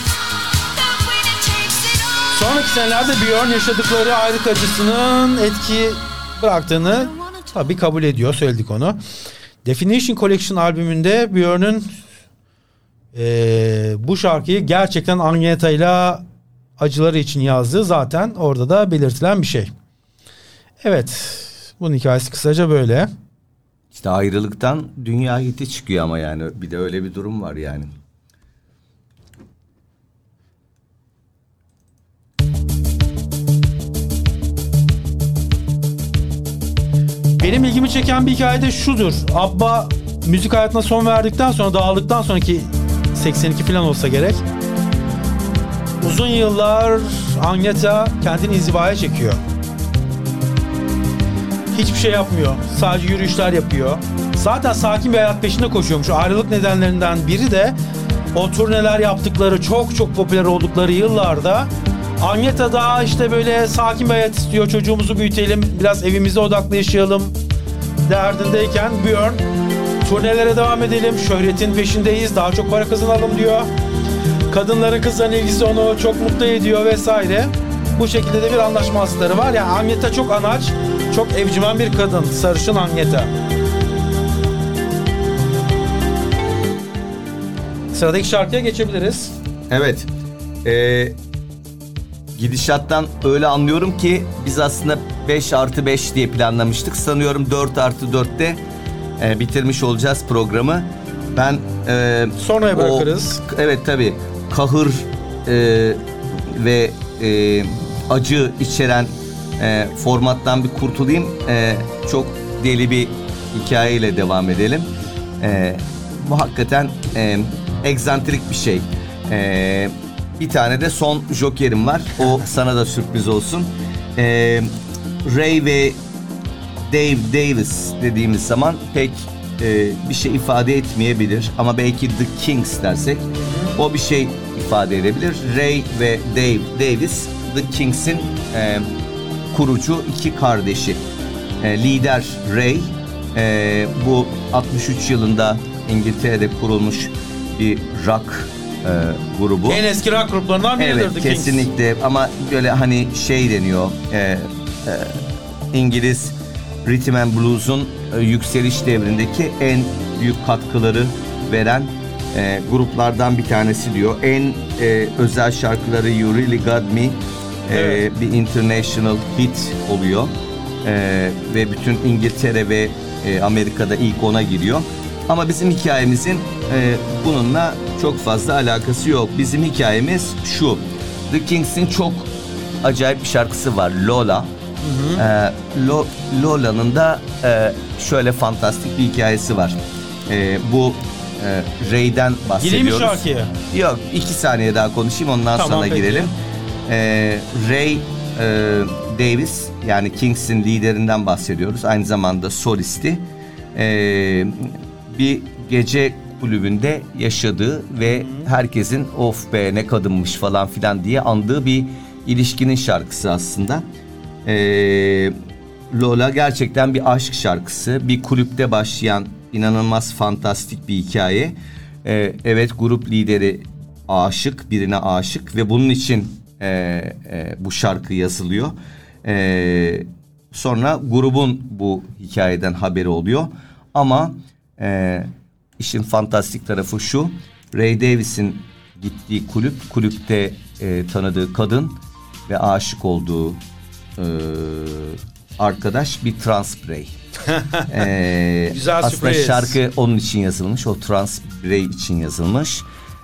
Sonraki senelerde Björn yaşadıkları ayrılık acısının etki bıraktığını tabii kabul ediyor, söyledik onu. Definition Collection albümünde Björn'ün bu şarkıyı gerçekten Agneta ile acıları için yazdığı zaten orada da belirtilen bir şey. Evet, bunun hikayesi kısaca böyle. İşte ayrılıktan dünya hiti çıkıyor ama yani bir de öyle bir durum var yani. Benim ilgimi çeken bir hikaye de şudur. Abba müzik hayatına son verdikten sonra, dağıldıktan sonraki 82 falan olsa gerek, uzun yıllar Agnetha kendini inzivaya çekiyor. Hiçbir şey yapmıyor. Sadece yürüyüşler yapıyor. Zaten sakin bir hayat peşinde koşuyormuş. Ayrılık nedenlerinden biri de o turneler yaptıkları, çok çok popüler oldukları yıllarda Agnetha daha işte böyle sakin bir hayat istiyor. Çocuğumuzu büyütelim, biraz evimize odaklı yaşayalım derdindeyken Björn, turnelere devam edelim, şöhretin peşindeyiz, daha çok para kazanalım diyor. Kadınların, kızların ilgisi onu çok mutlu ediyor vesaire. Bu şekilde de bir anlaşmazlıkları var. Yani Agnetha çok anaç, çok evcimen bir kadın. Sarışın Agnetha. Sıradaki şarkıya geçebiliriz. Evet. Gidişattan öyle anlıyorum ki biz aslında 5+5 diye planlamıştık. Sanıyorum 4+4'te bitirmiş olacağız programı. Ben Sonraya bırakırız. Evet tabii. Kahır ve acı içeren formattan bir kurtulayım. Çok deli bir hikayeyle devam edelim. Bu hakikaten egzantrik bir şey. Bir tane de son jokerim var. O sana da sürpriz olsun. Ray ve Dave Davis dediğimiz zaman pek bir şey ifade etmeyebilir. Ama belki The Kings dersek o bir şey ifade edebilir. Ray ve Dave Davis, The Kings'in kurucu iki kardeşi. Lider Ray, bu 63 yılında İngiltere'de kurulmuş bir rock grubu. En eski rock gruplarından biridir Evet, The Kings. kesinlikle. Ama böyle hani şey deniyor, İngiliz Rhythm and Blues'un yükseliş devrindeki en büyük katkıları veren gruplardan bir tanesi diyor. En özel şarkıları You Really Got Me Evet. bir international hit oluyor. Ve bütün İngiltere ve Amerika'da ilk 10'a giriyor. Ama bizim hikayemizin bununla çok fazla alakası yok. Bizim hikayemiz şu. The Kings'in çok acayip bir şarkısı var, Lola. Lola'nın da şöyle fantastik bir hikayesi var. Bu Ray'den bahsediyoruz. Gireyim mi şarkıya? Yok, 2 saniye daha konuşayım, ondan Tamam, sonra peki. girelim. Ray Davis, yani Kings'in liderinden bahsediyoruz. Aynı zamanda solisti. Bir gece kulübünde yaşadığı ve herkesin of be ne kadınmış falan filan diye andığı bir ilişkinin şarkısı aslında. Lola gerçekten bir aşk şarkısı. Bir kulüpte başlayan inanılmaz fantastik bir hikaye. Evet, grup lideri aşık, birine aşık ve bunun için bu şarkı yazılıyor. Sonra grubun bu hikayeden haberi oluyor. Ama işin fantastik tarafı şu: Ray Davis'in gittiği kulüpte tanıdığı kadın ve aşık olduğu arkadaş bir trans birey. Güzel aslında sürpriz. şarkı onun için yazılmış, o trans birey için yazılmış.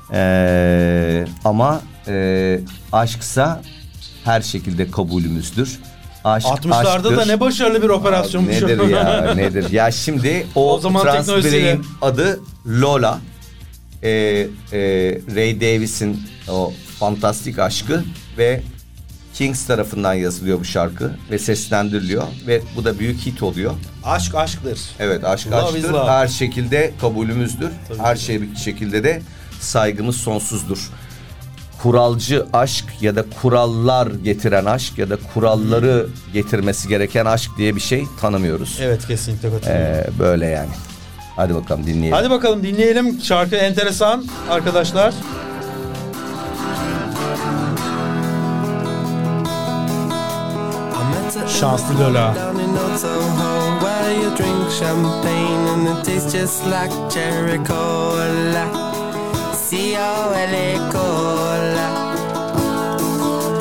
Ama aşksa her şekilde kabulümüzdür. Aşk 60'larda aşktır. da ne başarılı bir operasyonmuş. Nedir ya, nedir? Ya şimdi o zaman trans teknolojisiyle. bireyin adı Lola. Ray Davis'in o fantastik aşkı ve Kings tarafından yazılıyor bu şarkı ve seslendiriliyor ve bu da büyük hit oluyor. Aşk aşktır. Evet, aşk Love aşktır. is love. Her şekilde kabulümüzdür. Tabii Her ki. şekilde de saygımız sonsuzdur. Kuralcı aşk ya da kurallar getiren aşk ya da kuralları getirmesi gereken aşk diye bir şey tanımıyoruz. Evet, kesinlikle katılıyorum. Böyle yani. Hadi bakalım dinleyelim. Hadi bakalım dinleyelim. Şarkı enteresan arkadaşlar. Şanslı Lola. Down in Old Soho, where you drink champagne and it tastes just like cherry cola. C-O-L-A cola.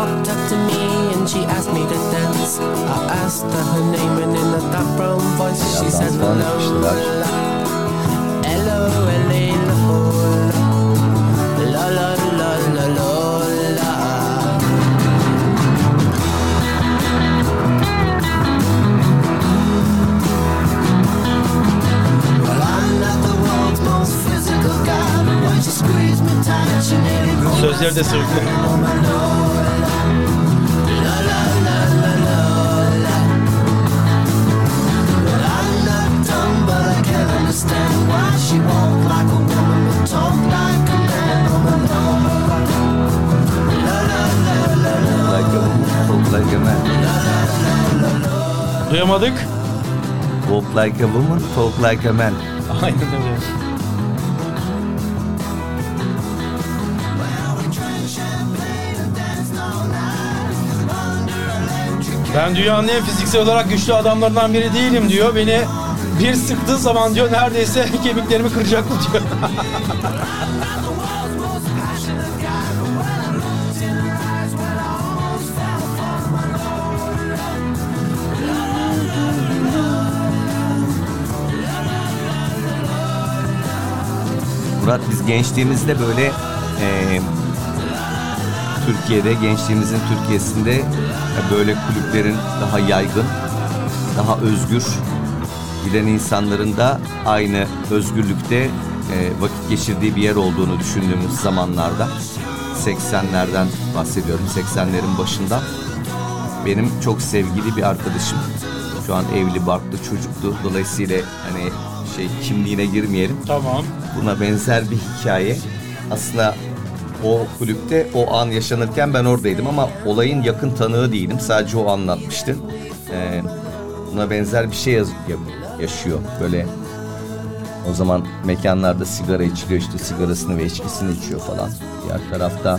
walked up to me and she asked me to dance. I asked her her name and in a dark brown voice she dans said falan hello, yapmışlar. hello, hello, la la la la la la. Well, I'm not the world's most physical guy, but when she squeezed me tight, she nearly broke my Sözleri de sırıklı. Understand why she walked like a woman but talked like a man. Like a woman, talk like a man. Duyamadık. Walk like a woman, talk like a man. Aynen öyle. Ben dünyanın en fiziksel olarak güçlü adamlarından biri değilim diyor. Beni bir sıktığı zaman diyor neredeyse kemiklerimi kıracaktı diyor. Murat, biz gençliğimizde böyle Türkiye'de, gençliğimizin Türkiye'sinde böyle kulüplerin daha yaygın, daha özgür giden insanların da aynı özgürlükte vakit geçirdiği bir yer olduğunu düşündüğümüz zamanlarda, 80'lerden bahsediyorum, 80'lerin başında benim çok sevgili bir arkadaşım, şu an evli barklı çocuktu, dolayısıyla hani kimliğine girmeyelim. Tamam. Buna benzer bir hikaye. Aslında o kulüpte o an yaşanırken ben oradaydım ama olayın yakın tanığı değilim. Sadece o anlatmıştı. Buna benzer bir şey yaşıyor. Böyle o zaman mekanlarda sigara içiliyor, işte sigarasını ve içkisini içiyor falan. Diğer tarafta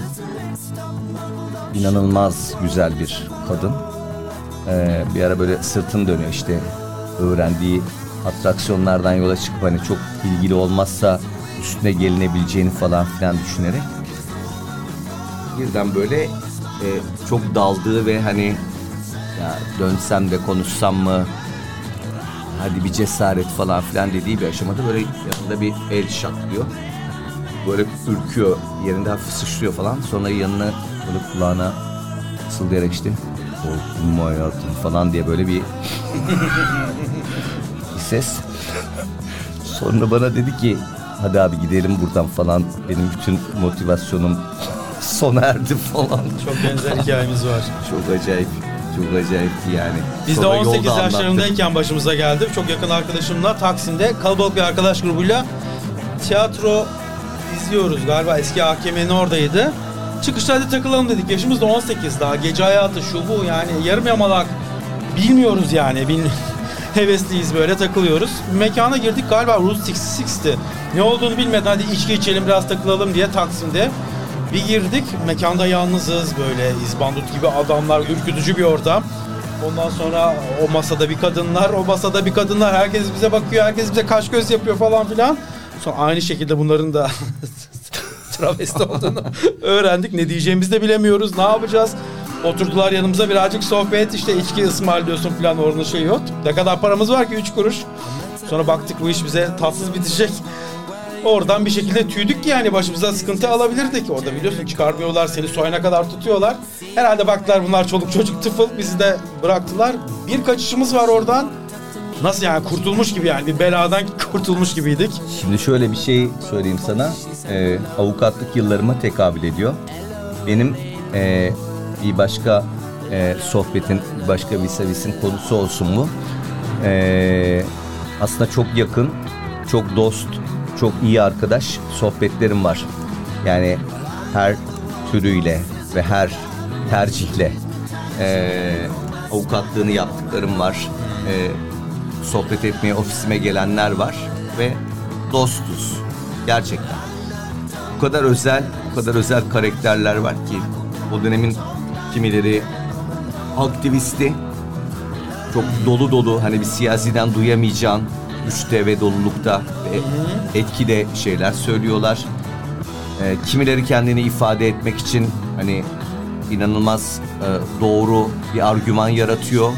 inanılmaz güzel bir kadın. Bir ara böyle sırtını dönüyor, işte öğrendiği atraksiyonlardan yola çıkıp hani çok ilgili olmazsa üstüne gelinebileceğini falan filan düşünerek birden böyle çok daldığı ve hani ya dönsem de konuşsam mı, hadi bir cesaret falan filan dediği bir aşamada böyle yanında bir el şaklıyor. Böyle ürküyor, yerinde hafif sıçrıyor falan. Sonra yanına böyle kulağına fısıldayarak işte korktum mu hayatım falan diye böyle bir ses. Sonra bana dedi ki hadi abi gidelim buradan falan. Benim bütün motivasyonum sona erdi falan. Çok benzer hikayemiz var. Çok acayip. Çok acayipti yani. Biz de Sonra 18 yolda yaşlarındayken başımıza geldi. Çok yakın arkadaşımla Taksim'de kalabalık bir arkadaş grubuyla tiyatro izliyoruz. Galiba eski AKM'nin oradaydı. Çıkışta hadi takılalım dedik. Yaşımız da 18 daha. Gece hayatı şu bu yani yarım yamalak. Bilmiyoruz yani. Hevesliyiz böyle takılıyoruz. Mekana girdik galiba Route 66'ti. Ne olduğunu bilmeden hadi içki içelim biraz takılalım diye Taksim'de. Bir girdik, mekanda yalnızız, böyle izbandut gibi adamlar, ürkütücü bir ortam. Ondan sonra o masada bir kadınlar, o masada bir kadınlar, herkes bize bakıyor, herkes bize kaş göz yapıyor falan filan. Sonra aynı şekilde bunların da travesti olduğunu öğrendik. Ne diyeceğimizi de bilemiyoruz, ne yapacağız? Oturdular yanımıza, birazcık sohbet, işte içki ısmarlıyorsun falan, orada şey yok. Ne kadar paramız var ki 3 kuruş. Sonra baktık bu iş bize tatsız bitecek. Oradan bir şekilde tüydük ki yani başımıza sıkıntı alabilirdik. Orada biliyorsun çıkarmıyorlar, seni soyana kadar tutuyorlar. Herhalde baktılar bunlar çoluk çocuk tıfıl, bizi de bıraktılar. Bir kaçışımız var oradan. Nasıl yani, kurtulmuş gibi yani, bir beladan kurtulmuş gibiydik. Şimdi şöyle bir şey söyleyeyim sana. Avukatlık yıllarıma tekabül ediyor. Benim bir başka sohbetin, başka vis-a-vis'in konusu olsun mu? Aslında çok yakın, çok dost, çok iyi arkadaş sohbetlerim var. Yani her türüyle ve her tercihle avukatlığını yaptıklarım var. Sohbet etmeye ofisime gelenler var ve dostuz gerçekten. Bu kadar özel karakterler var ki o dönemin kimileri aktivisti, çok dolu hani bir siyasiden duyamayacağın güçte ve dolulukta ve etkide şeyler söylüyorlar. Kimileri kendini ifade etmek için hani inanılmaz doğru bir argüman yaratıyor.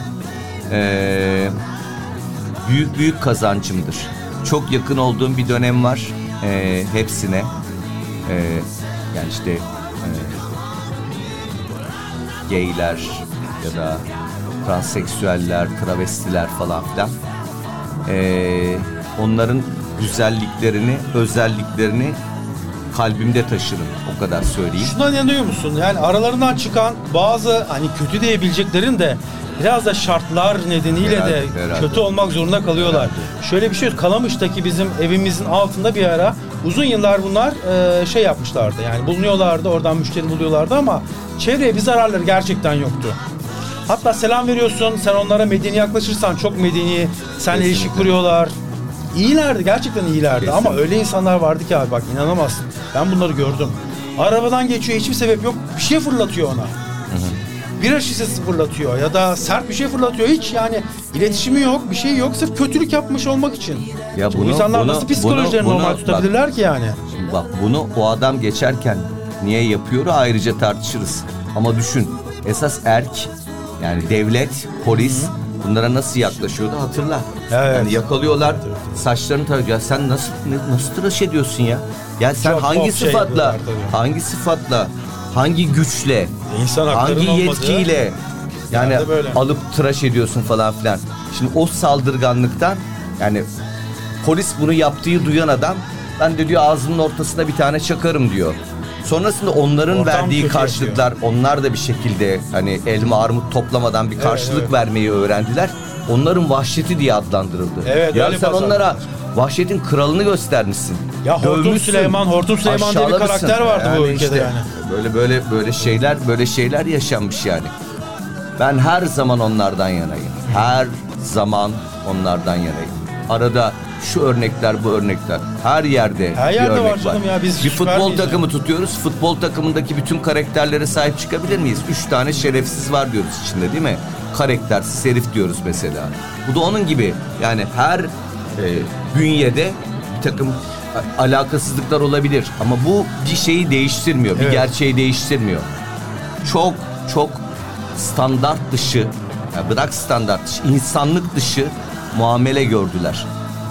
Büyük kazancımdır. Çok yakın olduğum bir dönem var hepsine. Yani işte gayler ya da transseksüeller, travestiler falan filan. Onların güzelliklerini, özelliklerini kalbimde taşırım. O kadar söyleyeyim. Şundan inanıyor musun? Yani aralarından çıkan bazı hani kötü diyebileceklerin de biraz da şartlar nedeniyle Herhalde, de herhalde. kötü olmak zorunda kalıyorlar. Herhalde. Şöyle bir şey, Kalamış'taki bizim evimizin altında bir ara uzun yıllar bunlar şey yapmışlardı. Yani bulunuyorlardı, oradan müşteri buluyorlardı ama çevreye bir zararları gerçekten yoktu. Hatta selam veriyorsun, sen onlara medeni yaklaşırsan çok medeni, seninle ilişki kuruyorlar. İyilerdi, gerçekten iyilerdi. Kesinlikle. Ama öyle insanlar vardı ki abi bak inanamazsın. Ben bunları gördüm. Arabadan geçiyor, hiçbir sebep yok, bir şey fırlatıyor ona. Bira şişesi fırlatıyor ya da sert bir şey fırlatıyor. Hiç yani iletişimi yok, bir şey yok. Sırf kötülük yapmış olmak için. Ya Bu insanlar nasıl psikolojilerini normal tutabilirler ki yani? Şimdi bak bunu o adam geçerken niye yapıyor ayrıca tartışırız. Ama düşün esas yani devlet, polis bunlara nasıl yaklaşıyordu hatırla. Evet. Yani yakalıyorlar saçlarını tarıyor. Ya sen nasıl tıraş ediyorsun ya? Ya sen Çok hangi şey sıfatla, yapıyorlar tabii. hangi güçle, İnsan haklarının hangi olmadığı yetkiyle yani yerde böyle. alıp tıraş ediyorsun falan filan. Şimdi o saldırganlıktan yani polis bunu yaptığı duyan adam ben de diyor ağzının ortasına bir tane çakarım diyor. Sonrasında onların Ortam verdiği kötü karşılıklar onlar da bir şekilde hani elma armut toplamadan bir karşılık evet. vermeyi öğrendiler. Onların vahşeti diye adlandırıldı. Evet, ya öyle sen pazarlar. onlara vahşetin kralını göstermişsin. Ya Hortum Dövmüşsün, Süleyman diye bir aşağılamışsın. karakter vardı bu ülkede yani. Böyle şeyler yaşanmış yani. Ben her zaman onlardan yanayım. Her zaman onlardan yanayım. Arada şu örnekler, bu örnekler. Her yerde Her bir yerde örnek var canım ya, biz bir hiç futbol vermeyiz takımı tutuyoruz. Futbol takımındaki bütün karakterlere sahip çıkabilir miyiz? 3 tane şerefsiz var diyoruz içinde değil mi? Karaktersiz herif diyoruz mesela. Bu da onun gibi. Yani her bünyede bir takım alakasızlıklar olabilir. Ama bu bir şeyi değiştirmiyor. Bir Evet. gerçeği değiştirmiyor. Çok standart dışı, ya bırak standart dışı, insanlık dışı muamele gördüler.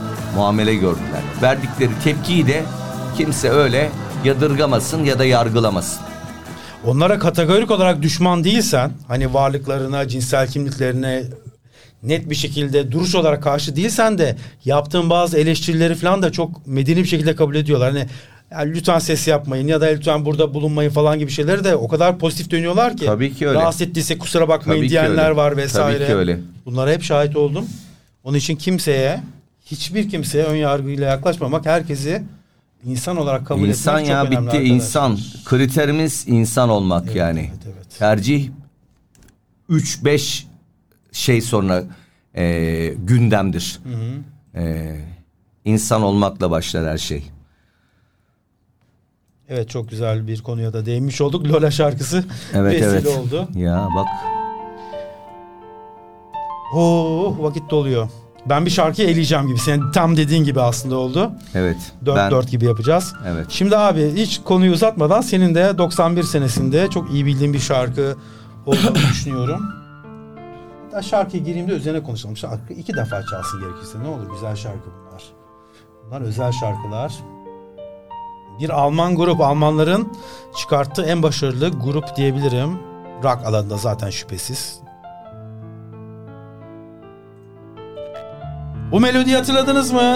Verdikleri tepkiyi de kimse öyle yadırgamasın ya da yargılamasın. Onlara kategorik olarak düşman değilsen, hani varlıklarına, cinsel kimliklerine net bir şekilde duruş olarak karşı değilsen de yaptığın bazı eleştirileri falan da çok medeni bir şekilde kabul ediyorlar. Hani yani lütfen ses yapmayın ya da lütfen burada bulunmayın falan gibi şeyleri de o kadar pozitif dönüyorlar ki. Tabii ki öyle. Rahatsız ettiyse kusura bakmayın Tabii ki diyenler öyle. var vesaire. Tabii ki öyle. Bunlara hep şahit oldum. Onun için hiçbir kimseye ön yargıyla yaklaşmamak, herkesi insan olarak kabul İnsan etmek ya çok önemli bitti arkadaşlar. insan. Kriterimiz insan olmak yani. evet. Tercih 3-5 şey sonra gündemdir. İnsan olmakla başlar her şey. Evet, çok güzel bir konuya da değinmiş olduk. Lola şarkısı Evet vesile evet. oldu. Ya bak. Vakit doluyor. Ben bir şarkıyı eleyeceğim gibi. Senin tam dediğin gibi aslında oldu. Evet. 4-4 gibi yapacağız. Evet. Şimdi abi hiç konuyu uzatmadan senin de 91 senesinde çok iyi bildiğin bir şarkı olduğunu düşünüyorum. Hatta şarkıya gireyim de üzerine konuşalım. Şarkı 2 defa çalsın gerekirse. Ne olur, güzel şarkı bunlar. Bunlar özel şarkılar. Bir Alman grup, Almanların çıkarttığı en başarılı grup diyebilirim. Rock alanında zaten şüphesiz. Bu melodiyi hatırladınız mı?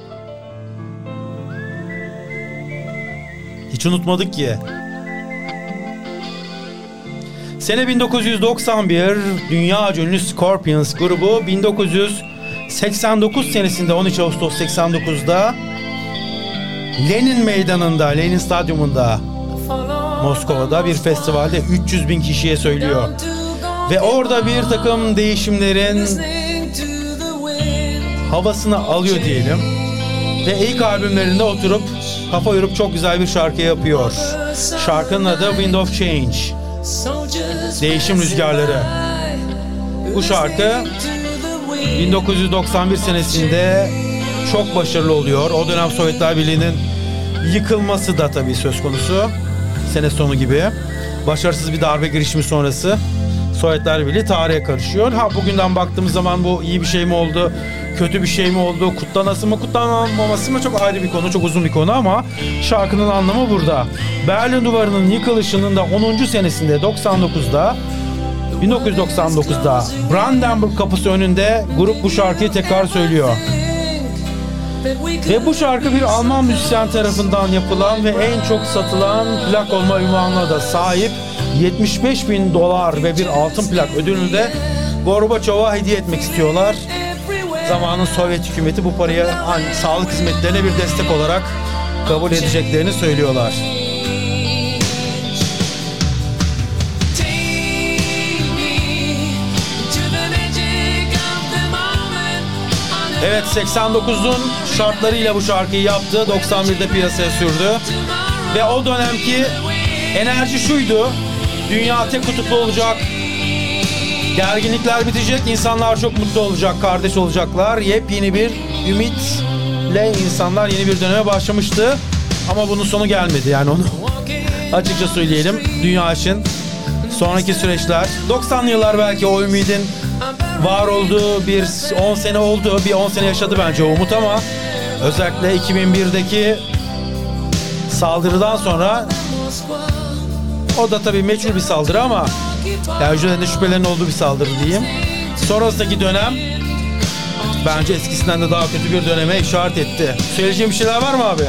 Hiç unutmadık ki. Sene 1991, dünya ünlü Scorpions grubu 1989 senesinde 13 Ağustos 89'da Lenin Meydanı'nda, Lenin Stadyumunda, Moskova'da bir festivalde 300 bin kişiye söylüyor. Ve orada bir takım değişimlerin havasını alıyor diyelim. Ve ilk albümlerinde oturup kafa yorup çok güzel bir şarkı yapıyor. Şarkının adı Wind of Change. Değişim rüzgarları. Bu şarkı 1991 senesinde çok başarılı oluyor. O dönem Sovyetler Birliği'nin yıkılması da tabii söz konusu. Sene sonu gibi. başarısız bir darbe girişimi sonrası Sovyetler Birliği tarihe karışıyor. Bugünden baktığımız zaman bu iyi bir şey mi oldu, kötü bir şey mi oldu, kutlanası mı kutlanmaması mı çok ayrı bir konu, çok uzun bir konu ama şarkının anlamı burada. Berlin Duvarı'nın yıkılışının da 10. senesinde 1999'da Brandenburg kapısı önünde grup bu şarkıyı tekrar söylüyor. Ve bu şarkı bir Alman müzisyen tarafından yapılan ve en çok satılan plak olma ünvanına da sahip. $75.000 ve bir altın plak ödülünü de Gorbaçov'a hediye etmek istiyorlar. Zamanın Sovyet hükümeti bu parayı sağlık hizmetlerine bir destek olarak kabul edeceklerini söylüyorlar. Evet, 89'un şartlarıyla bu şarkıyı yaptı. 91'de piyasaya sürdü. Ve o dönemki enerji şuydu. Dünya tek kutuplu olacak. Gerginlikler bitecek. İnsanlar çok mutlu olacak. Kardeş olacaklar. Yepyeni bir ümitle insanlar yeni bir döneme başlamıştı. Ama bunun sonu gelmedi. Yani onu açıkça söyleyelim. Dünya için sonraki süreçler. 90'lı yıllar belki o ümidin var olduğu bir 10 sene oldu. Bir 10 sene yaşadı bence o umut ama özellikle 2001'deki saldırıdan sonra o da tabii meçhul bir saldırı ama yani üzerinde şüphelerin olduğu bir saldırı diyeyim. Sonrasındaki dönem bence eskisinden de daha kötü bir döneme işaret etti. Söyleyeceğim bir şeyler var mı abi?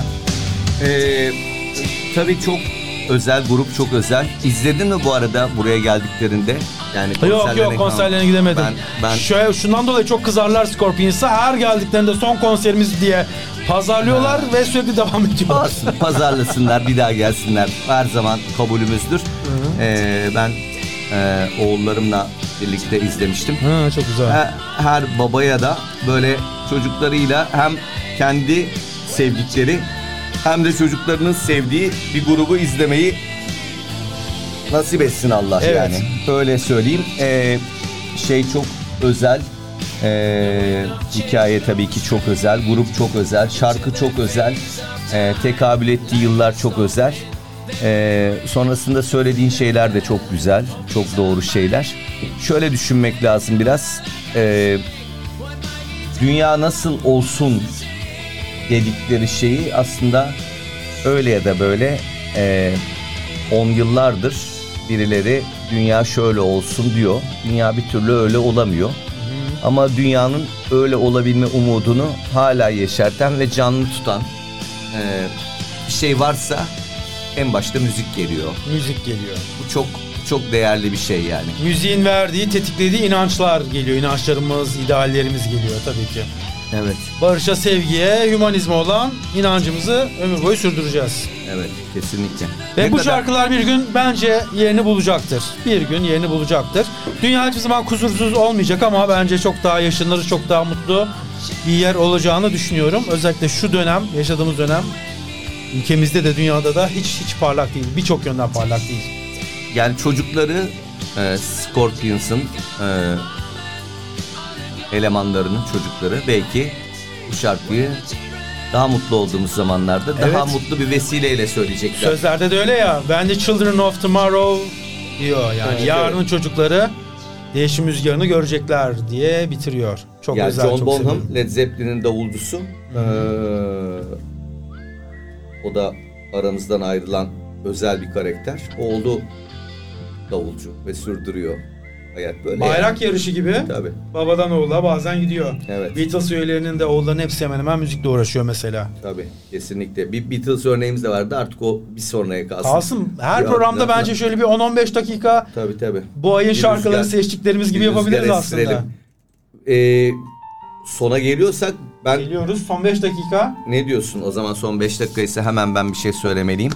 Tabii çok özel, grup çok özel. İzledin mi bu arada buraya geldiklerinde? Yani Yok konserlerine gidemedim. Ben şundan dolayı çok kızarlar Scorpions'a. Her geldiklerinde son konserimiz diye pazarlıyorlar ve sürekli devam ediyorlar. olsun, pazarlasınlar, bir daha gelsinler. Her zaman kabulümüzdür. Ben oğullarımla birlikte izlemiştim. Çok güzel. Her babaya da böyle çocuklarıyla hem kendi sevdikleri hem de çocuklarının sevdiği bir grubu izlemeyi nasip etsin Allah, evet. Yani. Öyle söyleyeyim. Çok özel. Hikaye tabii ki çok özel. Grup çok özel. Şarkı çok özel. Tekabül ettiği yıllar çok özel. Sonrasında söylediğin şeyler de çok güzel. Çok doğru şeyler. Şöyle düşünmek lazım biraz. Dünya nasıl olsun dedikleri şeyi aslında öyle ya da böyle 10 yıllardır birileri dünya şöyle olsun diyor. Dünya bir türlü öyle olamıyor. Ama dünyanın öyle olabilme umudunu hala yeşerten ve canlı tutan bir şey varsa en başta müzik geliyor. Müzik geliyor. Bu çok değerli bir şey yani. Müziğin verdiği, tetiklediği inançlar geliyor. İnançlarımız, ideallerimiz geliyor tabii ki. Evet. Barışa, sevgiye, hümanizme olan inancımızı ömür boyu sürdüreceğiz. Evet, kesinlikle. Ve bu şarkılar bir gün bence yerini bulacaktır. Bir gün yerini bulacaktır. Dünya hiçbir zaman kusursuz olmayacak ama bence çok daha yaşanır, çok daha mutlu bir yer olacağını düşünüyorum. Özellikle şu dönem, yaşadığımız dönem ülkemizde de dünyada da hiç parlak değil. Birçok yönden parlak değil. Yani çocukları Scorpions'ın elemanlarının çocukları belki bu şarkıyı daha mutlu olduğumuz zamanlarda daha mutlu bir vesileyle söyleyecekler. Sözlerde de öyle ya. Bence Children of Tomorrow diyor. Yani evet, yarının çocukları değişim rüzgarını görecekler diye bitiriyor. Çok yani özel, John çok Bonham, seviyorum. Led Zeppelin'in davulcusu. O da aramızdan ayrılan özel bir karakter. Oğlu davulcu ve sürdürüyor. Hayat böyle. Bayrak yarışı gibi. Tabii. Babadan oğula bazen gidiyor. Evet. Beatles üyelerinin de oğulların hepsi hemen hemen müzikle uğraşıyor mesela. Tabii, kesinlikle. Bir Beatles örneğimiz de vardı. Artık o bir sonraya kalsın. Kalsın. Her Ya, programda lafına... bence şöyle bir 10-15 dakika Tabii. bu ayın Bir şarkıları rüzgar- seçtiklerimiz gibi bir yapabiliriz rüzgar aslında. estirelim. Sona geliyorsak ben Geliyoruz. Son 5 dakika. ne diyorsun? O zaman son 5 dakika ise hemen ben bir şey söylemeliyim.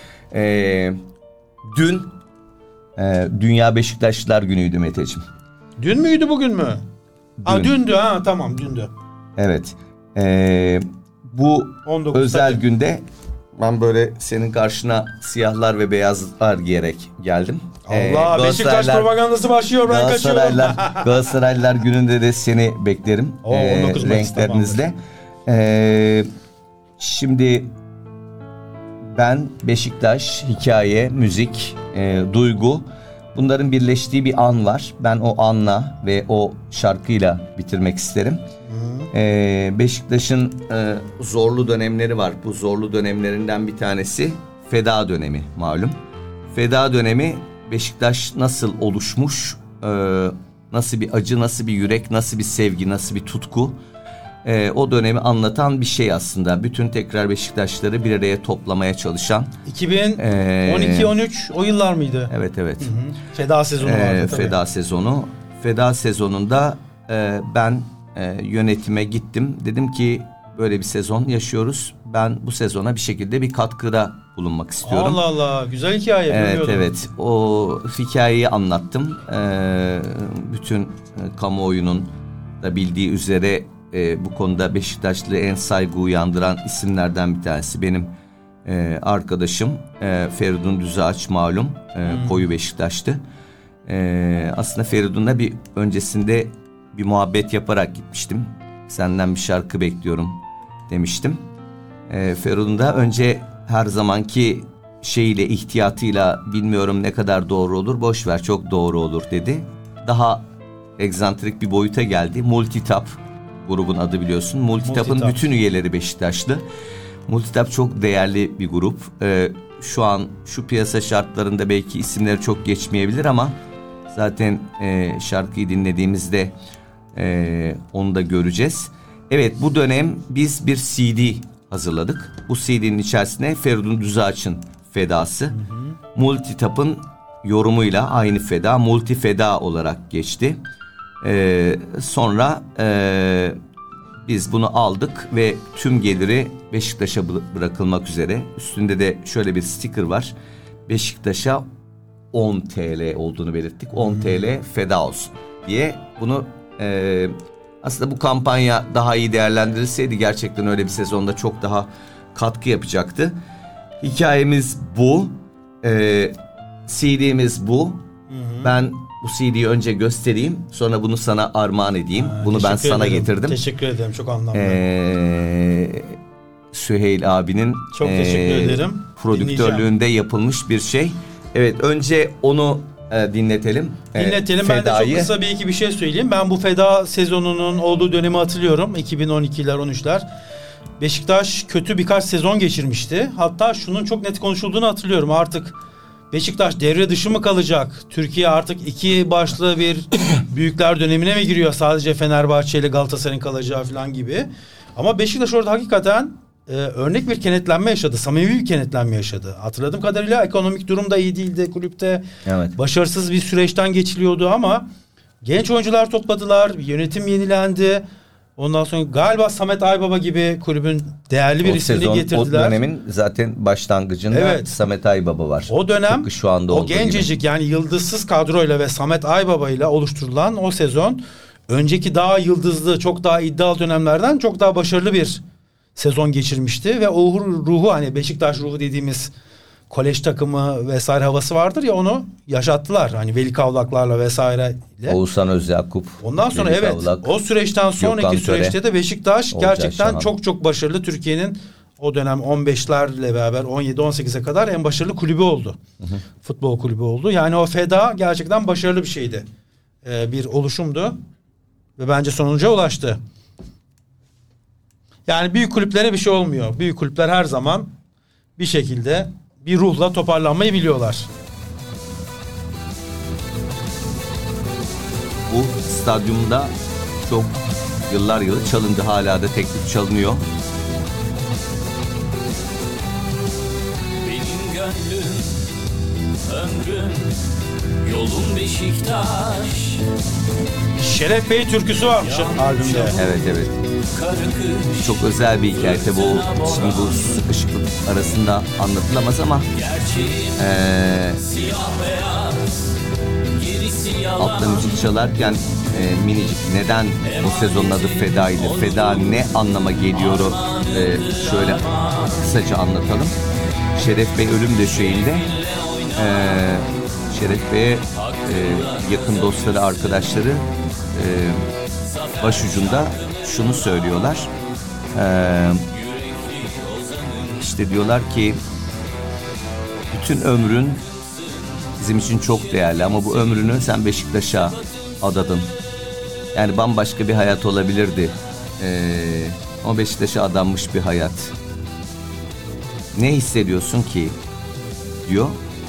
Dün Dünya Beşiktaşlılar Günü'ydü Meteciğim. Dün müydü bugün mü? Dündü tamam dündü. Evet. Bu 19 özel tabii. günde ben böyle senin karşına siyahlar ve beyazlar giyerek geldim. Allah, Beşiktaş propagandası başlıyor, ben kaçıyorum. Galatasaraylılar gününde de seni beklerim. 19 Mayıs, renklerinizle. Şimdi ben, Beşiktaş, hikaye, müzik, duygu, bunların birleştiği bir an var. Ben o anla ve o şarkıyla bitirmek isterim. Beşiktaş'ın zorlu dönemleri var. Bu zorlu dönemlerinden bir tanesi feda dönemi malum. Feda dönemi, Beşiktaş nasıl oluşmuş, nasıl bir acı, nasıl bir yürek, nasıl bir sevgi, nasıl bir tutku. O dönemi anlatan bir şey aslında. Bütün tekrar Beşiktaşları bir araya toplamaya çalışan. 2012-13 o yıllar mıydı? Evet. Hı hı. Feda sezonu vardı tabii. Feda sezonu. Feda sezonunda ben yönetime gittim. Dedim ki böyle bir sezon yaşıyoruz. Ben bu sezona bir şekilde bir katkıda bulunmak istiyorum. Allah Allah, güzel hikaye. Evet. O hikayeyi anlattım. Bütün kamuoyunun da bildiği üzere bu konuda Beşiktaşlı en saygı uyandıran isimlerden bir tanesi benim arkadaşım Feridun Düzağaç malum. Koyu Beşiktaş'tı. Aslında Feridun'la bir öncesinde bir muhabbet yaparak gitmiştim. Senden bir şarkı bekliyorum demiştim. Feridun da önce her zamanki şeyiyle, ihtiyatıyla, bilmiyorum ne kadar doğru olur, boş ver, çok doğru olur dedi. Daha egzantrik bir boyuta geldi. Multitap grubun adı, biliyorsun. Multitap'ın bütün üyeleri Beşiktaşlı. Multitap çok değerli bir grup. Şu an şu piyasa şartlarında belki isimleri çok geçmeyebilir ama zaten şarkıyı dinlediğimizde onu da göreceğiz. Evet, bu dönem biz bir CD hazırladık. Bu CD'nin içerisine Feridun Düzağaç'ın Fedası, Multitap'ın yorumuyla aynı feda, multi feda olarak geçti. Sonra biz bunu aldık ve tüm geliri Beşiktaş'a bırakılmak üzere. Üstünde de şöyle bir sticker var. Beşiktaş'a 10 TL olduğunu belirttik. 10 TL feda olsun diye bunu aslında bu kampanya daha iyi değerlendirilseydi gerçekten öyle bir sezonda çok daha katkı yapacaktı. Hikayemiz bu. CD'miz bu. Ben bu CD'yi önce göstereyim, sonra bunu sana armağan edeyim. Bunu ben sana getirdim. Teşekkür ederim, çok anlamlı. Süheyl abinin çok teşekkür ederim. Prodüktörlüğünde yapılmış bir şey. Evet, önce onu dinletelim. Dinletelim. Ben de çok kısa bir şey söyleyeyim. Ben bu feda sezonunun olduğu dönemi hatırlıyorum. 2012'ler, 13'ler. Beşiktaş kötü birkaç sezon geçirmişti. Hatta şunun çok net konuşulduğunu hatırlıyorum. Artık Beşiktaş devre dışı mı kalacak? Türkiye artık iki başlı bir büyükler dönemine mi giriyor? Sadece Fenerbahçe ile Galatasaray'ın kalacağı falan gibi. Ama Beşiktaş orada hakikaten örnek bir kenetlenme yaşadı. Samimi bir kenetlenme yaşadı. Hatırladığım kadarıyla ekonomik durum da iyi değildi kulüpte. Evet. Başarısız bir süreçten geçiliyordu ama genç oyuncular topladılar. Yönetim yenilendi. Ondan sonra galiba Samet Aybaba gibi kulübün değerli bir ismini getirdiler. O dönemin zaten başlangıcında Samet Aybaba var. O dönem şu anda o gencecik gibi. Yani yıldızsız kadroyla ve Samet Aybaba ile oluşturulan o sezon önceki daha yıldızlı, çok daha iddialı dönemlerden çok daha başarılı bir sezon geçirmişti ve o ruhu, hani Beşiktaş ruhu dediğimiz kolej takımı vesaire havası vardır ya, onu yaşattılar. Hani Veli Kavlaklarla vesaire. Oğuzhan Özyakup. Ondan sonra Veli Kavlak, o süreçten sonraki süreçte de Beşiktaş gerçekten Şahan. çok başarılı. Türkiye'nin o dönem 15'lerle beraber 17-18'e kadar en başarılı kulübü oldu. Futbol kulübü oldu. Yani o feda gerçekten başarılı bir şeydi. Bir oluşumdu ve bence sonuca ulaştı. Yani büyük kulüplere bir şey olmuyor. Büyük kulüpler her zaman bir şekilde bir ruhla toparlanmayı biliyorlar. Bu stadyumda çok yıllar yılı çalındı. Hala da tek tük çalınıyor. Benim gönlüm, ömrüm, yolum Beşiktaş. Şeref Bey türküsü varmış albümde. Evet. Çok özel bir hikaye. Tabii şimdi bu sıkışıklık arasında anlatılamaz ama altta müzik çalarken minicik neden bu sezonun adı Feda'ydı? Feda ne anlama geliyor? Şöyle kısaca anlatalım. Şeref Bey ölüm döşeğinde Şeref Bey'e yakın dostları, arkadaşları başucunda şunu söylüyorlar. İşte diyorlar ki bütün ömrün bizim için çok değerli ama bu ömrünü sen Beşiktaş'a adadın. Yani bambaşka bir hayat olabilirdi. Ama Beşiktaş'a adanmış bir hayat. Ne hissediyorsun ki diyor.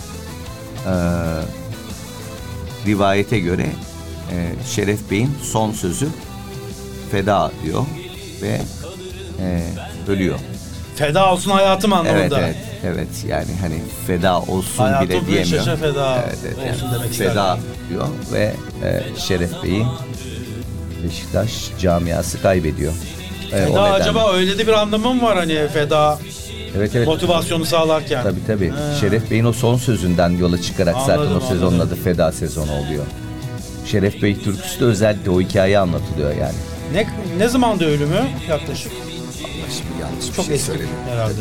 Rivayete göre Şeref Bey'in son sözü feda diyor ve ölüyor. Feda olsun hayatım anlamında. Evet yani hani feda olsun hayatım bile diyemiyor. Beşiktaş'a feda Evet, olsun yani demek feda isterdim. diyor ve Şeref Bey'i Beşiktaş camiası kaybediyor. O Feda nedenle. acaba öyle de bir anlamı mı var hani feda Evet. motivasyonu sağlarken? Tabii. Şeref Bey'in o son sözünden yola çıkarak zaten Anladım, o sezonun anladım. adı feda sezonu oluyor. Şeref Bey türküsü de özellikle o hikaye anlatılıyor yani. Ne zamanda ölümü yaklaşık? Şimdi yanlış bir Çok şey eski söyledim. herhalde.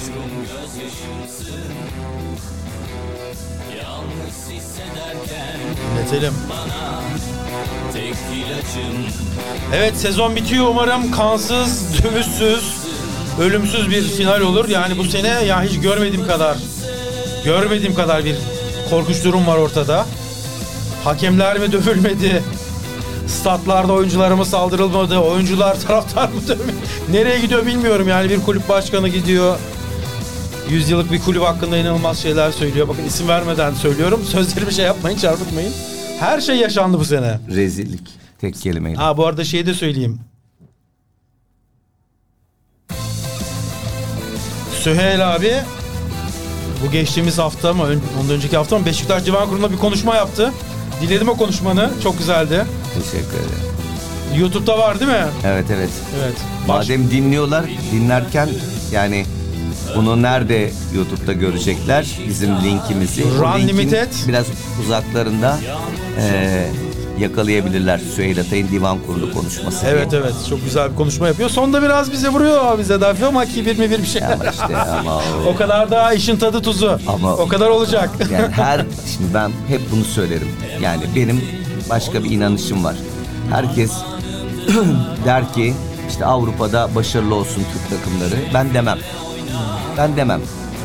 Dinletelim. Evet, sezon bitiyor. Umarım kansız, dövüşsüz, ölümsüz bir final olur. Yani bu sene ya hiç görmediğim kadar bir korkunç durum var ortada. Hakemler mi dövülmedi? Statlarda oyunculara mı saldırılmadı? Oyuncular taraftar mı dövülmedi? Nereye gidiyor bilmiyorum. Yani bir kulüp başkanı gidiyor. 100 yıllık bir kulüp hakkında inanılmaz şeyler söylüyor. Bakın isim vermeden söylüyorum. Sözlerimi şey yapmayın, çarpıtmayın. Her şey yaşandı bu sene. Rezillik. Tek kelimeyle. Ha, bu arada şeyi de söyleyeyim. Süheyl abi bu geçtiğimiz hafta mı, ondan önceki hafta mı Beşiktaş Divan Kurulu'nda bir konuşma yaptı. Dinledim o konuşmanı. Çok güzeldi. Teşekkür ederim. YouTube'da var değil mi? Evet. Evet. Madem dinliyorlar, dinlerken yani bunu nerede YouTube'da görecekler? Bizim linkimizi. O Run linkin Limited. biraz uzaklarında yakalayabilirler Süheyl Atay'ın divan kurulu konuşması. Evet diye. çok güzel bir konuşma yapıyor. Sonda biraz bize vuruyor bize Dafi ama kibir mi bir şey. Ama işte ama O kadar da işin tadı tuzu. Ama- o kadar olacak. yani şimdi ben hep bunu söylerim. Yani benim başka bir inanışım var. Herkes der ki işte Avrupa'da başarılı olsun Türk takımları. Ben demem.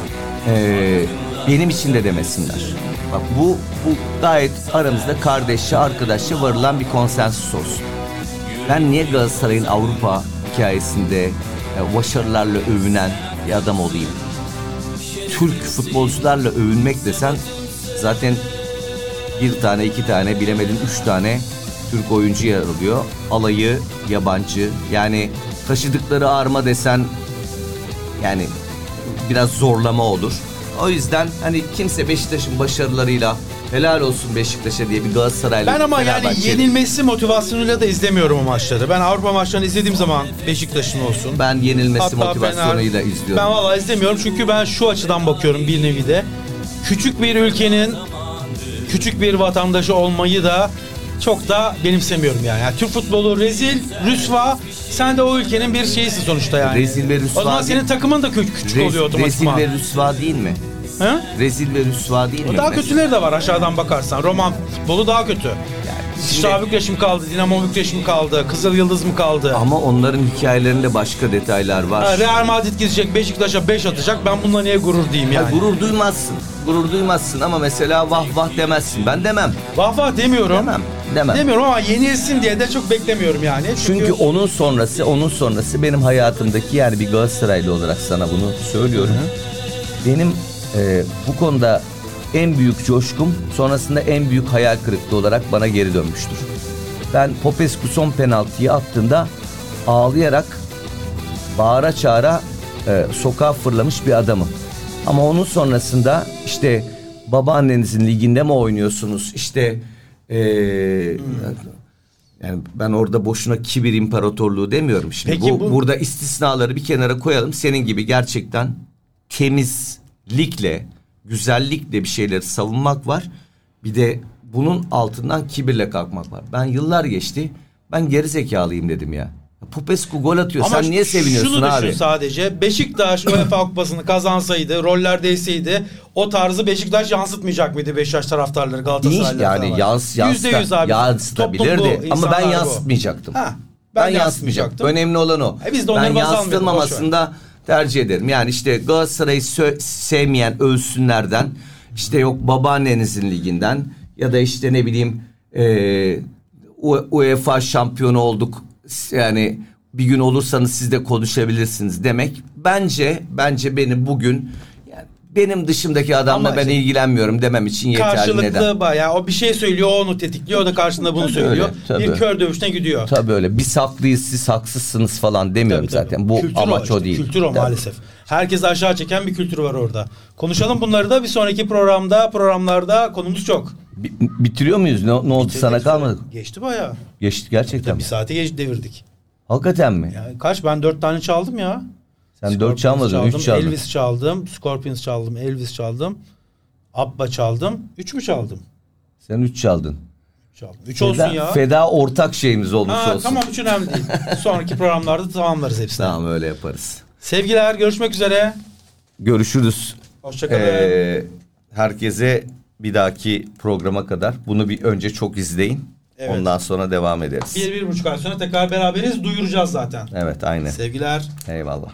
Benim için de demesinler. Bak bu gayet aramızda kardeşçe, arkadaşça varılan bir konsensus olsun. Ben niye Galatasaray'ın Avrupa hikayesinde başarılarla övünen bir adam olayım? Türk futbolcularla övünmek desen zaten bir tane, iki tane, bilemedin 3 tane Türk oyuncu yer alıyor. Alayı yabancı. Yani taşıdıkları arma desen yani biraz zorlama olur. O yüzden hani kimse Beşiktaş'ın başarılarıyla helal olsun Beşiktaş'a diye bir Galatasaray'la Ben ama yani Fenerbahçe'yle- yenilmesi motivasyonuyla da izlemiyorum o maçları. Ben Avrupa maçlarını izlediğim zaman Beşiktaş'ın olsun. Ben yenilmesi Hatta motivasyonuyla Fener- izliyorum. Ben valla izlemiyorum çünkü ben şu açıdan bakıyorum bir nevi de. Küçük bir ülkenin küçük bir vatandaşı olmayı da çok da benimsemiyorum yani. Yani Türk futbolu rezil, rüsva. Sen de o ülkenin bir şeyisin sonuçta yani. Rezil ve rüsva O zaman senin değil. takımın da küçük oluyor Rezil otomatikman. ve rüsva değil mi? He? Rezil ve rüsva değil mi? Daha mesela? kötüleri de var aşağıdan bakarsan. Roman futbolu daha kötü. Şah Bükreş mi kaldı, Dinamo Bükreş mi kaldı, Kızıl Yıldız mı kaldı? Ama onların hikayelerinde başka detaylar var. Ha, Real Madrid gidecek, Beşiktaş'a 5 atacak. Ben bununla niye gurur diyeyim Ha, yani? gurur duymazsın. Gurur duymazsın ama mesela vah vah demezsin. Ben demem. Vah vah demiyorum. Demem. Demiyorum ama yenilsin diye de çok beklemiyorum yani. Çünkü onun sonrası benim hayatımdaki yani bir Galatasaraylı olarak sana bunu söylüyorum. Benim bu konuda en büyük coşkum sonrasında en büyük hayal kırıklığı olarak bana geri dönmüştür. Ben Popescu son penaltıyı attığında ağlayarak bağıra çağıra sokağa fırlamış bir adamım. Ama onun sonrasında işte babaannenizin liginde mi oynuyorsunuz? İşte yani ben orada boşuna kibir imparatorluğu demiyorum şimdi. Peki Burada istisnaları bir kenara koyalım. Senin gibi gerçekten temizlikle, güzellikle bir şeyleri savunmak var. Bir de bunun altından kibirle kalkmak var. Ben yıllar geçti. Ben gerizekalıyım dedim ya. Popescu gol atıyor. ama sen niye seviniyorsun şunu abi? düşün sadece. Beşiktaş UEFA Kupası'nı kazansaydı, roller değseydi o tarzı Beşiktaş yansıtmayacak mıydı Beşiktaş taraftarları, Galatasaraylılar? Yani %100 abi. yansıtabilirdi. Toplum bu, Ama ben insanlar bu. yansıtmayacaktım. Ha, Ben de yansıtmayacaktım. Önemli olan o. biz de onları Ben baz almayalım, yansıtılmamasında Tercih ederim. Yani işte Galatasaray'ı sevmeyen ölsünlerden, işte yok babaannenizin liginden ya da işte ne bileyim UEFA şampiyonu olduk, yani bir gün olursanız siz de konuşabilirsiniz demek. Bence beni bugün, yani benim dışımdaki adamla Ama ben işte ilgilenmiyorum demem için yeterli. Karşılıklı Neden? bayağı o bir şey söylüyor, o onu tetikliyor, o da karşında bunu Tabii söylüyor. öyle, tabii. Bir kör dövüşüne gidiyor. Tabii öyle. Biz haklıyız, siz haksızsınız falan demiyorum Tabii, tabii. zaten. Bu Kültür amaç işte, o değil. Kültür o Tabii. maalesef. Herkes aşağı çeken bir kültür var orada. Konuşalım bunları da bir sonraki programlarda konumuz çok. Bitiriyor muyuz? Ne oldu, sana kalmadı? Geçti bayağı. Geçti gerçekten mi? Bir saate devirdik. Hakikaten mi? Yani kaç? Ben 4 tane çaldım ya. Sen 4 çalmadın, 3 çaldın. Elvis çaldım, Scorpions çaldım, Elvis çaldım, Abba çaldım. 3 mü çaldım? Sen 3 çaldın. Çaldım. 3 olsun ya. Feda ortak şeyimiz olmuş olsun. Tamam, hiç önemli değil. Sonraki programlarda tamamlarız hepsini. Tamam, öyle yaparız. Sevgiler, görüşmek üzere. Görüşürüz. Hoşçakalın. Herkese bir dahaki programa kadar bunu bir önce çok izleyin. Evet. Ondan sonra devam ederiz. 1-1,5 ay sonra tekrar beraberiz. Duyuracağız zaten. Evet, aynen. Sevgiler. Eyvallah.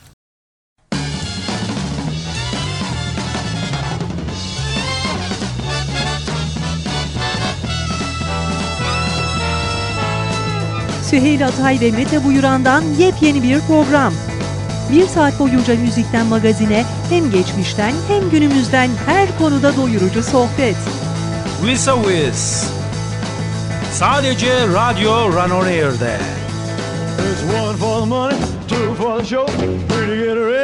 Süheyl Atay ve Mete Buyuran'dan yepyeni bir program. Bir saat boyunca müzikten magazine hem geçmişten hem günümüzden her konuda doyurucu sohbet. Wiz'a Wiz. Sadece Radyo Run On Air'de. There's one for the money, two for the show, three to get ready.